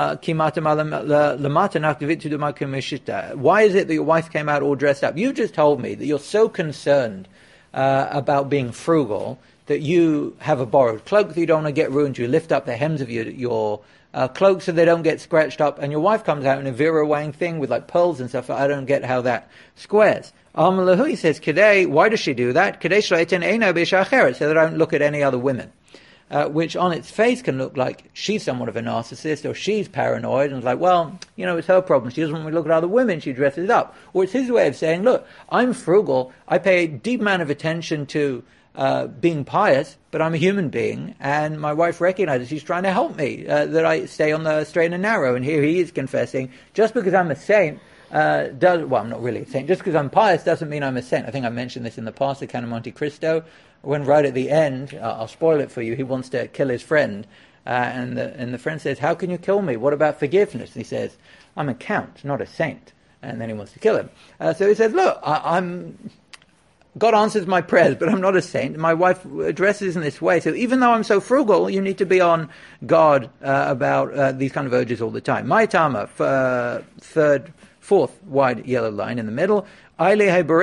it that your wife came out all dressed up? You just told me that you're so concerned uh, about being frugal that you have a borrowed cloak that you don't want to get ruined. You lift up the hems of your, your uh, cloak so they don't get scratched up, and your wife comes out in a Vera Wang thing with like pearls and stuff. I don't get how that squares. Amalahu, he says, Kedei, why does she do that? Kedei shleiten eino b'shacheret, so that I don't look at any other women. Uh, which on its face can look like she's somewhat of a narcissist, or she's paranoid, and it's like, well, you know, it's her problem. She doesn't want me to look at other women, she dresses up. Or it's his way of saying, look, I'm frugal, I pay a deep amount of attention to Uh, being pious, but I'm a human being, and my wife recognizes she's trying to help me, uh, that I stay on the straight and narrow, and here he is confessing, just because I'm a saint, uh, does, well, I'm not really a saint, just because I'm pious doesn't mean I'm a saint. I think I mentioned this in the past, the Count of Monte Cristo, when right at the end, uh, I'll spoil it for you, he wants to kill his friend, uh, and, the, and the friend says, how can you kill me? What about forgiveness? And he says, I'm a count, not a saint. And then he wants to kill him. Uh, so he says, look, I, I'm... God answers my prayers, but I'm not a saint. My wife addresses in this way. So even though I'm so frugal, you need to be on guard uh, about uh, these kind of urges all the time. My tama, uh, third, fourth wide yellow line in the middle. Why is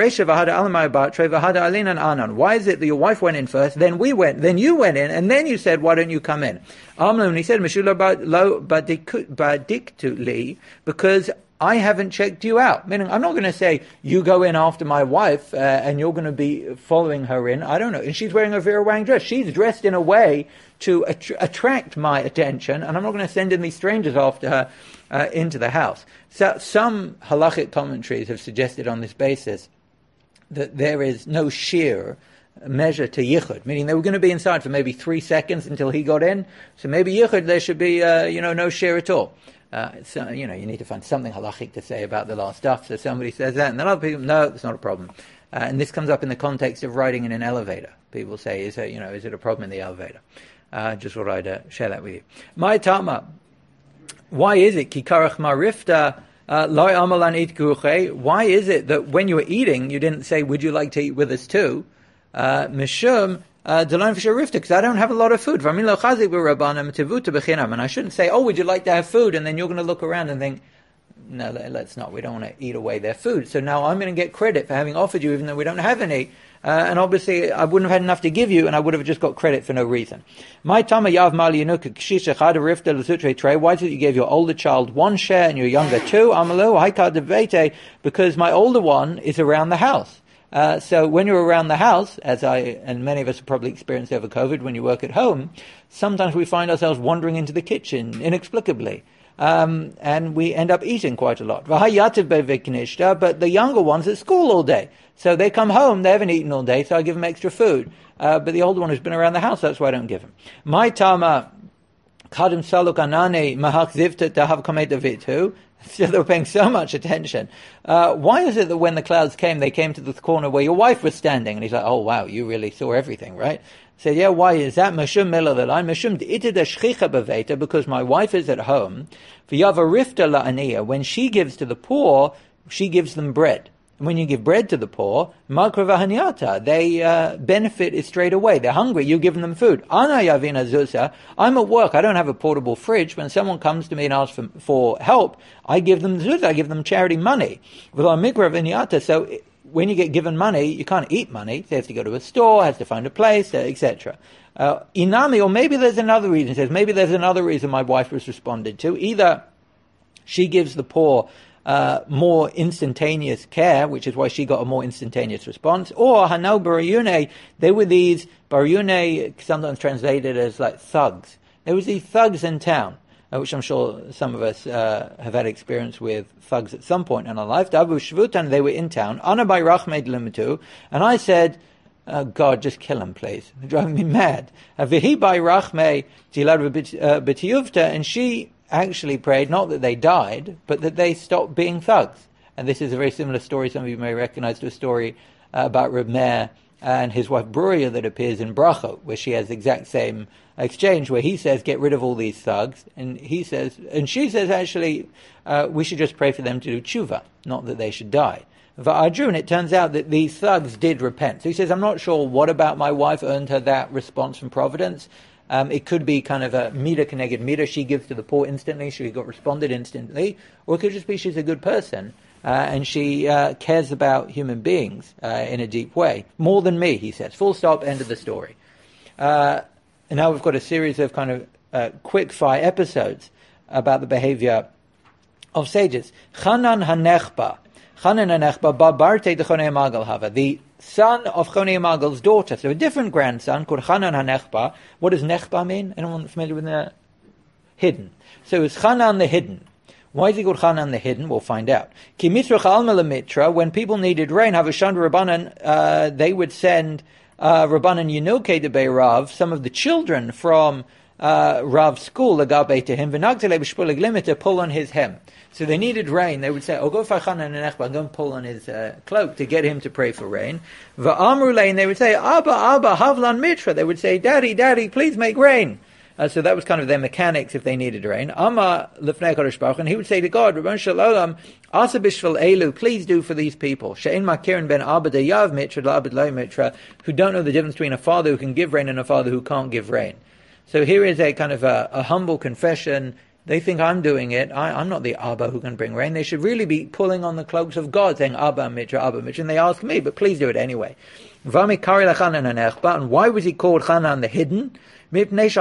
it that your wife went in first, then we went, then you went in, and then you said, why don't you come in? Amlun, he said, because I haven't checked you out. Meaning, I'm not going to say, you go in after my wife, uh, and you're going to be following her in. I don't know. And she's wearing a Vera Wang dress. She's dressed in a way to att- attract my attention, and I'm not going to send in these strangers after her uh, into the house. So some halachic commentaries have suggested on this basis that there is no sheer measure to yichud, meaning they were going to be inside for maybe three seconds until he got in. So maybe yichud, there should be, uh, you know, no sheer at all. Uh, so, you know, you need to find something halachic to say about the last stuff. So somebody says that, and then other people, no, it's not a problem. Uh, and this comes up in the context of riding in an elevator. People say, is it, you know, is it a problem in the elevator? Uh, just thought I'd uh, share that with you. My tama, why is it kikarach marifta loy amalan eat guche? Why is it that when you were eating, you didn't say, would you like to eat with us too? Mishum. Because I don't have a lot of food. And I shouldn't say, oh, would you like to have food? And then you're going to look around and think, no, let's not. We don't want to eat away their food. So now I'm going to get credit for having offered you even though we don't have any. Uh, and obviously I wouldn't have had enough to give you, and I would have just got credit for no reason. My tama yav mal yinuk kshisha chad rifta l'sutre tray. Why is it you gave your older child one share and your younger two? Amalu haikad devete, because my older one is around the house. Uh, so when you're around the house, as I and many of us have probably experienced over COVID, when you work at home, sometimes we find ourselves wandering into the kitchen inexplicably. Um, and we end up eating quite a lot. But the younger ones at school all day. So they come home, they haven't eaten all day, so I give them extra food. Uh, but the older one has been around the house, that's why I don't give them. My tama, kadim saluk anane mahak zivta tahav kamet davitu. So they were paying so much attention. Uh, why is it that when the clouds came, they came to the corner where your wife was standing? And he's like, oh wow, you really saw everything, right? Said, yeah, why is that? Mashum mela that I mashum itid shchicha beveta, because my wife is at home. V'yava rifta la'aniya. When she gives to the poor, she gives them bread. And when you give bread to the poor, makra v'haniata, they uh, benefit it straight away. They're hungry, you give them food. Ana yavina zusa. I'm at work. I don't have a portable fridge. When someone comes to me and asks for, for help, I give them zusa. I give them charity money. V'la mikra v'haniata. So when you get given money, you can't eat money. They have to go to a store, has to find a place, et cetera. Uh, inami, or maybe there's another reason. It says maybe there's another reason my wife was responded to. Either she gives the poor uh, more instantaneous care, which is why she got a more instantaneous response, or hanau barayune, they were these barayune, sometimes translated as like thugs. There was these thugs in town, Uh, which I'm sure some of us uh, have had experience with thugs at some point in our life. Dabu Shvutan, they were in town. Ana by Rachmed Limitu, and I said, oh, God, just kill him, please. They're driving me mad. Vihi by Rachme Betiyuvta, and she actually prayed not that they died, but that they stopped being thugs. And this is a very similar story. Some of you may recognize to a story uh, about Reb Meir and his wife Bruria that appears in Brachot, where she has the exact same exchange, where he says, get rid of all these thugs, and he says, and she says, actually, uh, we should just pray for them to do tshuva, not that they should die. Va'adru, and it turns out that these thugs did repent. So he says, I'm not sure what about my wife earned her that response from Providence. Um, it could be kind of a mida keneged mida, she gives to the poor instantly, she got responded instantly, or it could just be she's a good person, uh, and she uh, cares about human beings uh, in a deep way. More than me, he says. Full stop, end of the story. Uh, And now we've got a series of kind of uh, quick-fire episodes about the behavior of sages. Chanan HaNechba. Chanan HaNechba, Babarte de Chonei Magal Hava. The son of Chonei Magal's daughter. So a different grandson called Chanan HaNechba. What does Nechba mean? Anyone familiar with the hidden? So it was Chanan the hidden. Why is he called Chanan the hidden? We'll find out. Ki mitrach alma lemitra. When people needed rain, Havashan Rabbanan, uh, they would send Uh, Rabbanan Yenuke de Bei Rav, some of the children from uh, Rav's school, agabe to him, v'nagtele b'shpulig limit, to pull on his hem. So they needed rain. They would say, "Oh, go for Chanan and Echba, go and pull on his uh, cloak to get him to pray for rain." V'amru lein, they would say, "Abba, Abba, havlan mitra." They would say, "Daddy, Daddy, please make rain." Uh, so that was kind of their mechanics if they needed rain. Amma lefnei Kadosh Baruch, and he would say to God, Rabban Shalom, Asa bishvil elu, please do for these people. She'en makirin ben abed yav mitra la'abed lo mitra, who don't know the difference between a father who can give rain and a father who can't give rain. So here is a kind of a, a humble confession. They think I'm doing it. I, I'm not the Abba who can bring rain. They should really be pulling on the cloaks of God, saying Abba mitra, Abba mitra, and they ask me, but please do it anyway. Vami kari lachanan hanechba, and why was he called Chanan the hidden? Because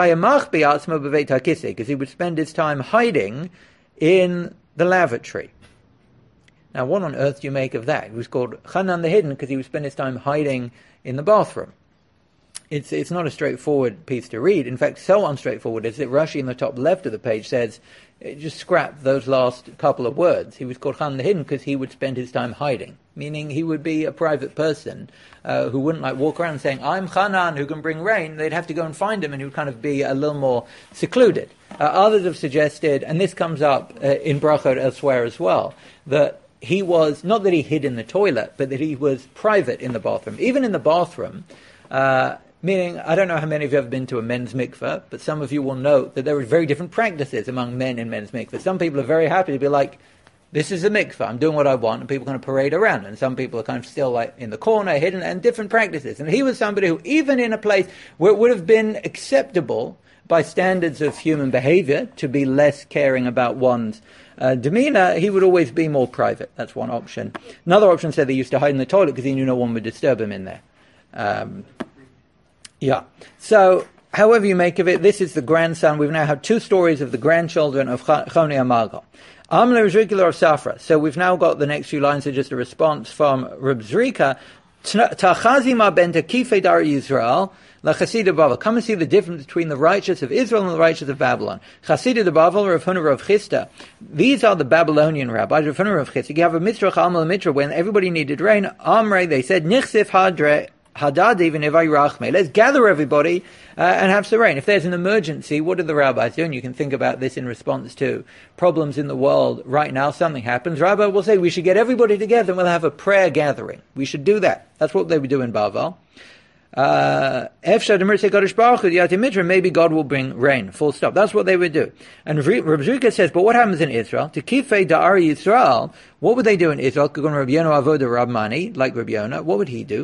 he would spend his time hiding in the lavatory. Now, what on earth do you make of that? He was called Chanan the hidden because he would spend his time hiding in the bathroom. It's it's not a straightforward piece to read. In fact, so unstraightforward is that Rashi in the top left of the page says, just scrap those last couple of words. He was called Chanan the hidden because he would spend his time hiding, meaning he would be a private person uh, who wouldn't like walk around saying, I'm Chanan who can bring rain. They'd have to go and find him, and he would kind of be a little more secluded. Uh, others have suggested, and this comes up uh, in Brachot elsewhere as well, that he was, not that he hid in the toilet, but that he was private in the bathroom. Even in the bathroom, uh, meaning, I don't know how many of you have been to a men's mikveh, but some of you will note that there are very different practices among men in men's mikveh. Some people are very happy to be like, this is a mikveh, I'm doing what I want, and people are going to parade around. And some people are kind of still like in the corner, hidden, and different practices. And he was somebody who, even in a place where it would have been acceptable by standards of human behavior to be less caring about one's uh, demeanor, he would always be more private. That's one option. Another option said he used to hide in the toilet because he knew no one would disturb him in there. Um, yeah. So, however you make of it, this is the grandson. We've now had two stories of the grandchildren of Chonei Amagal. Amle Rizrika of Safra. So we've now got the next few lines are just a response from Reb Zrika. Tachazima ben Takifei Dar Yisrael. La Chasida Bavel. Come and see the difference between the righteous of Israel and the righteous of Babylon. Chasida de Bavel, Rav Huna Rav Chisda. These are the Babylonian rabbis. Rav Huna Rav Chisda. You have a mitzvah Alma Mitra when everybody needed rain. Amre, they said, Nichsif Hadre. Let's gather everybody uh, and have some rain. If there's an emergency, what do the rabbis do? And you can think about this in response to problems in the world right now. Something happens. Rabbi will say, we should get everybody together and we'll have a prayer gathering. We should do that. That's what they would do in Bavel. Uh, maybe God will bring rain. Full stop. That's what they would do. And Rabbi Zrika says, but what happens in Israel? To kifei da'ar Yisrael, what would they do in Israel? Like Rabbi Yonah, what would he do?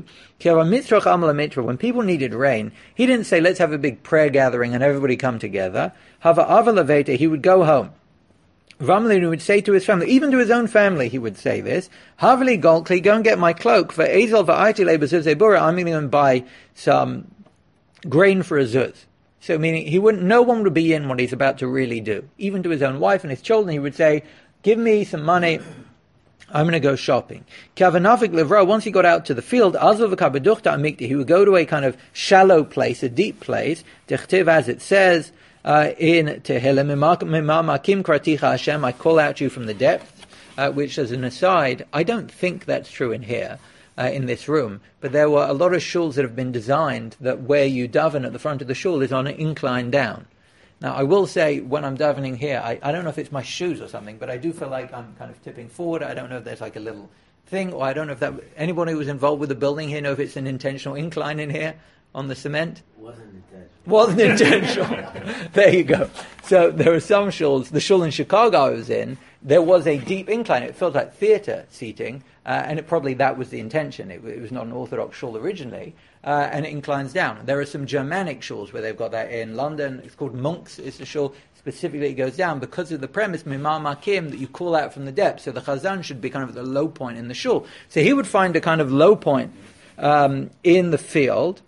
When people needed rain, he didn't say, let's have a big prayer gathering and everybody come together. He would go home. Ramlin would say to his family, even to his own family, he would say this, Havli Golkli, go and get my cloak, for Ezel va'aitile b'zuzebura, I'm going to buy some grain for a zuz. So meaning, he wouldn't, no one would be in what he's about to really do. Even to his own wife and his children, he would say, give me some money, I'm going to go shopping. Kavanafik Livro, once he got out to the field, Azul v'kabeduchta amikti, he would go to a kind of shallow place, a deep place, Dechtiv, as it says, Uh, in Tehillim, Mimamakim Kraticha Hashem, I call out you from the depths, uh, which as an aside, I don't think that's true in here, uh, in this room, but there were a lot of shuls that have been designed that where you daven at the front of the shul is on an incline down. Now, I will say, when I'm davening here, I, I don't know if it's my shoes or something, but I do feel like I'm kind of tipping forward. I don't know if there's like a little thing, or I don't know if that, anybody who was involved with the building here know if it's an intentional incline in here on the cement? Wasn't intentional. Wasn't intentional. There you go. So there are some shuls. The shul in Chicago I was in, there was a deep incline. It felt like theater seating, uh, and it probably that was the intention. It, it was not an Orthodox shul originally, uh, and it inclines down. There are some Germanic shuls where they've got that in London. It's called Monks. It's the shul. Specifically, it goes down because of the premise, Mimar Makim, that you call out from the depths. So the Chazan should be kind of at the low point in the shul. So he would find a kind of low point um, in the field.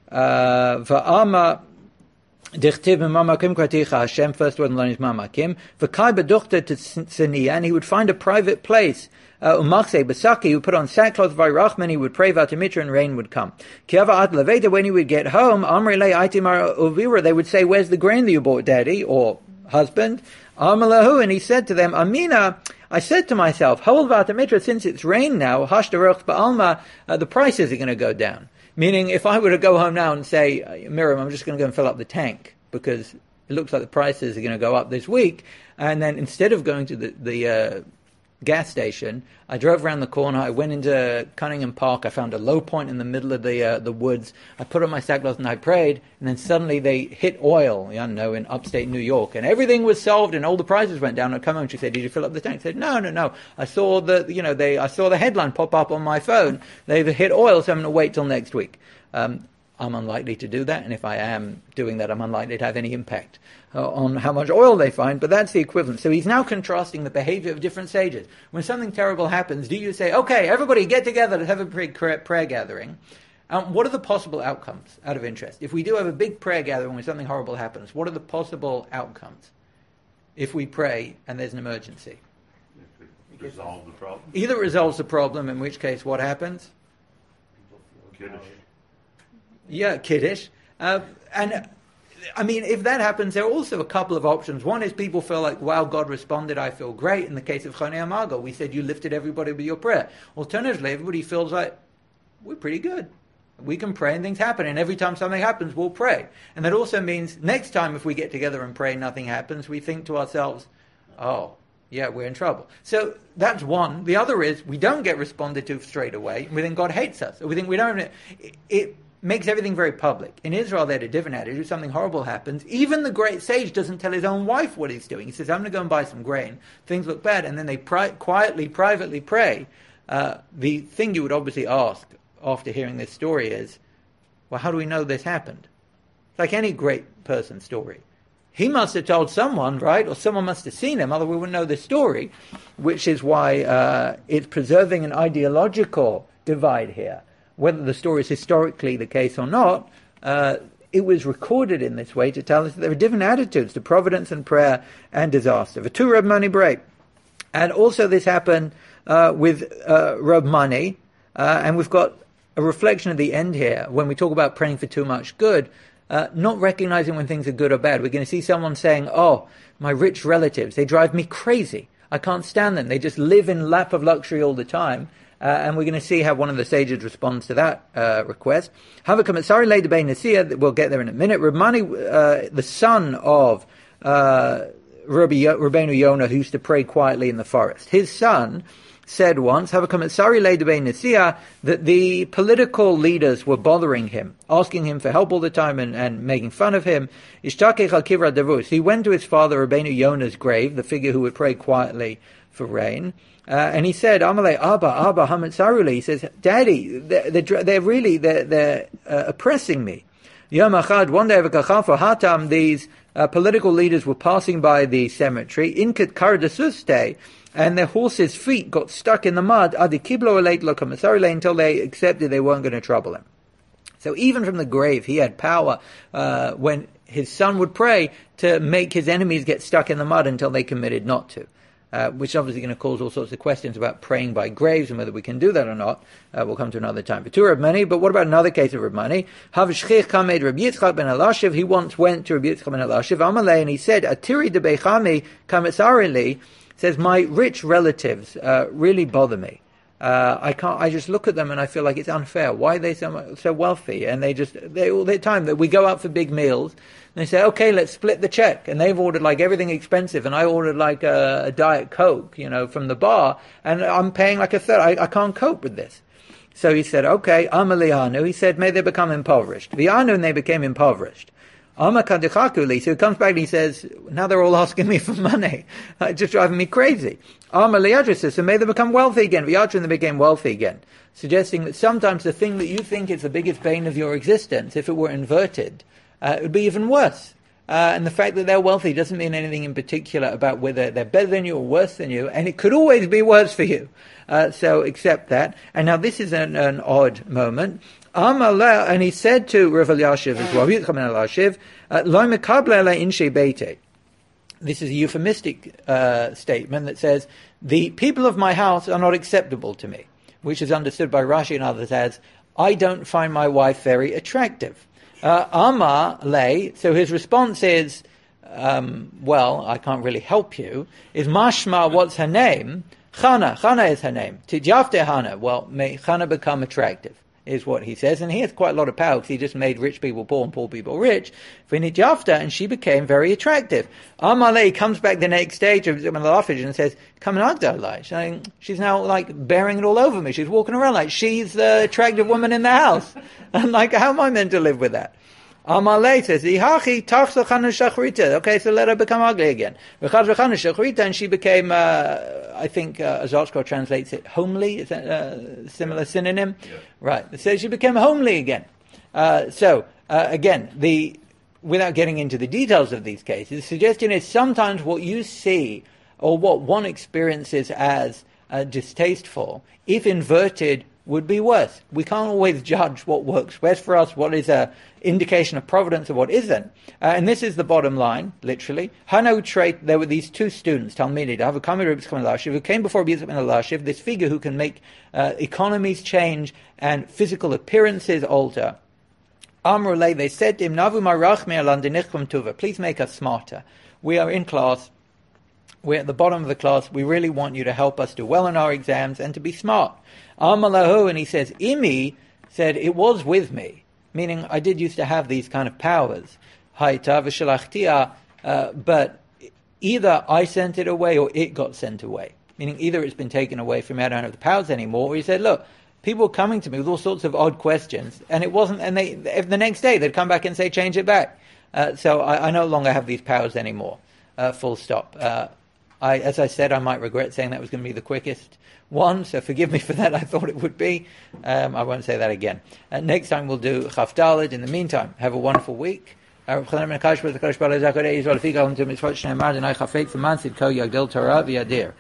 Va'ama dichtiv mamakim kraticha Hashem. First word in the line is mamakim. V'kai beduchta tzeniya, and he would find a private place. Umachse besaki, he would put on sackcloth v'irachman. He would pray v'atimitra, and rain would come. Kiava at leveda, when he would get home, amri le aitimar uvira. They would say, "Where's the grain that you bought, Daddy or husband?" Amalahu, and he said to them, Amina. I said to myself, Hol v'atimitra, since it's rain now, hashtaruch ba'alma, the prices are going to go down. Meaning, if I were to go home now and say, Miriam, I'm just going to go and fill up the tank because it looks like the prices are going to go up this week, and then instead of going to the, the uh, gas station, I drove around the corner, I went into Cunningham Park, I found a low point in the middle of the uh, the woods, I put on my sackcloth and I prayed, and then suddenly they hit oil, I don't know, in upstate New York, and everything was solved and all the prices went down. I'd come home and she said, did you fill up the tank? I said, no, no, no, I saw the, you know, they, I saw the headline pop up on my phone, they've hit oil, so I'm going to wait till next week. Um, I'm unlikely to do that, and if I am doing that, I'm unlikely to have any impact uh, on how much oil they find, but that's the equivalent. So he's now contrasting the behavior of different sages. When something terrible happens, do you say, okay, everybody get together, let's have a big prayer gathering? Um, what are the possible outcomes out of interest? If we do have a big prayer gathering when something horrible happens, what are the possible outcomes if we pray and there's an emergency? It resolve the problem. Either it resolves the problem, in which case what happens? Kiddush. Yeah, kiddush. Uh, and, I mean, if that happens, there are also a couple of options. One is people feel like, wow, God responded, I feel great. In the case of Chonei Amargo, we said you lifted everybody with your prayer. Alternatively, everybody feels like, we're pretty good. We can pray and things happen. And every time something happens, we'll pray. And that also means next time if we get together and pray and nothing happens, we think to ourselves, oh, yeah, we're in trouble. So that's one. The other is we don't get responded to straight away. We think God hates us. Or we think we don't. It, it makes everything very public. In Israel, they had a different attitude. Something horrible happens. Even the great sage doesn't tell his own wife what he's doing. He says, I'm going to go and buy some grain. Things look bad. And then they pri- quietly, privately pray. Uh, the thing you would obviously ask after hearing this story is, well, how do we know this happened? It's like any great person's story. He must have told someone, right? Or someone must have seen him, otherwise we wouldn't know the story, which is why uh, it's preserving an ideological divide here. Whether the story is historically the case or not, uh, it was recorded in this way to tell us that there are different attitudes to providence and prayer and disaster. The two Reb Mani break. And also this happened uh, with uh, Reb Mani, uh, and we've got a reflection at the end here when we talk about praying for too much good. Uh, not recognizing when things are good or bad. We're going to see someone saying, oh, my rich relatives, they drive me crazy. I can't stand them. They just live in lap of luxury all the time. Uh, and we're going to see how one of the sages responds to that uh, request. Sorry, Lady Bay Nasir, we'll get there in a minute. Reb Mani, uh, the son of uh, Rabbi Rabbeinu Yonah, who used to pray quietly in the forest. His son said once, that the political leaders were bothering him, asking him for help all the time and, and making fun of him. He went to his father, Rabbeinu Yonah's grave, the figure who would pray quietly for rain. Uh, and he said, Amalei, Abba, Abba, Hamatzaruli. He says, Daddy, they're, they're, they're really, they're, they're uh, oppressing me. Yom Achad, one day of a kachal hatam, these uh, political leaders were passing by the cemetery, Inkat Kardasuste, and their horses' feet got stuck in the mud, Adi Kiblo Elate Lokamasarile, until they accepted they weren't going to trouble him. So even from the grave, he had power uh, when his son would pray to make his enemies get stuck in the mud until they committed not to. Uh, which is obviously going to cause all sorts of questions about praying by graves and whether we can do that or not. Uh, we'll come to another time. But two Reb Mani, but what about another case of Reb Mani? Havishchich kamed Reb Yitzchak ben Elashiv. He once went to Reb Yitzchak ben Elashiv, Amalei, and he said, Atiri de Bechami kametzarili, says, my rich relatives uh, really bother me. Uh, I can't. I just look at them and I feel like it's unfair. Why are they so so wealthy? And they just they all the time that we go out for big meals. And they say, okay, let's split the check. And they've ordered like everything expensive, and I ordered like a, a Diet Coke, you know, from the bar, and I'm paying like a third. I, I can't cope with this. So he said, okay, Amalihanu. He said, may they become impoverished. Vianu, and they became impoverished. Amakadikakuli. So he comes back and he says, now they're all asking me for money. It's just driving me crazy. Amaliyadra says, so may they become wealthy again. V'yadra, and they became wealthy again. Suggesting that sometimes the thing that you think is the biggest bane of your existence, if it were inverted, uh, it would be even worse. Uh, and the fact that they're wealthy doesn't mean anything in particular about whether they're better than you or worse than you, and it could always be worse for you. Uh, so accept that. And now this is an, an odd moment. Amaleh, and he said to Rav Eliashiv as well, Lo mekable in shebeite. This is a euphemistic uh, statement that says, the people of my house are not acceptable to me, which is understood by Rashi and others as, I don't find my wife very attractive. Uh, Ama lay, so his response is, um, well, I can't really help you, is Mashma, what's her name? Chana, Chana is her name. Tijafte Hana, well, may Chana become attractive, is what he says. And he has quite a lot of power because he just made rich people poor and poor people rich. Finijafta, and she became very attractive. Amalei comes back the next day to Malafij and says, come and Agdalai. She's now like bearing it all over me. She's walking around like she's the attractive woman in the house. I'm like, how am I meant to live with that? Amalei says, Ihachi tachsa chana shachrita. Okay, so let her become ugly again. And she became, uh, I think, uh, as Oxford translates it, homely. Is that a similar synonym? Yeah. Right. So she became homely again. Uh, so, uh, again, the without getting into the details of these cases, the suggestion is sometimes what you see or what one experiences as uh, distasteful, if inverted, would be worse. We can't always judge what works best for us, what is a indication of providence and what isn't. Uh, and this is the bottom line, literally. Hano trait, there were these two students, Talmidei, who came before Yitzchak ben Elashiv, this figure who can make uh, economies change and physical appearances alter. Amrulay, they said to him, Navu marachme alandinichkum tuva, please make us smarter. We are in class, we're at the bottom of the class, we really want you to help us do well in our exams and to be smart. Amalahu, and he says, Imi said, it was with me, meaning I did used to have these kind of powers. Haita v'shalachtia, uh, but either I sent it away or it got sent away. Meaning either it's been taken away from me, I don't have the powers anymore, or he said, look, people were coming to me with all sorts of odd questions, and it wasn't, and they, if the next day they'd come back and say, change it back. Uh, so I, I no longer have these powers anymore. Uh, full stop. Uh, I, as I said, I might regret saying that was going to be the quickest one, so forgive me for that. I thought it would be. Um, I won't say that again. Uh, next time we'll do Chaf Daled. In the meantime, have a wonderful week.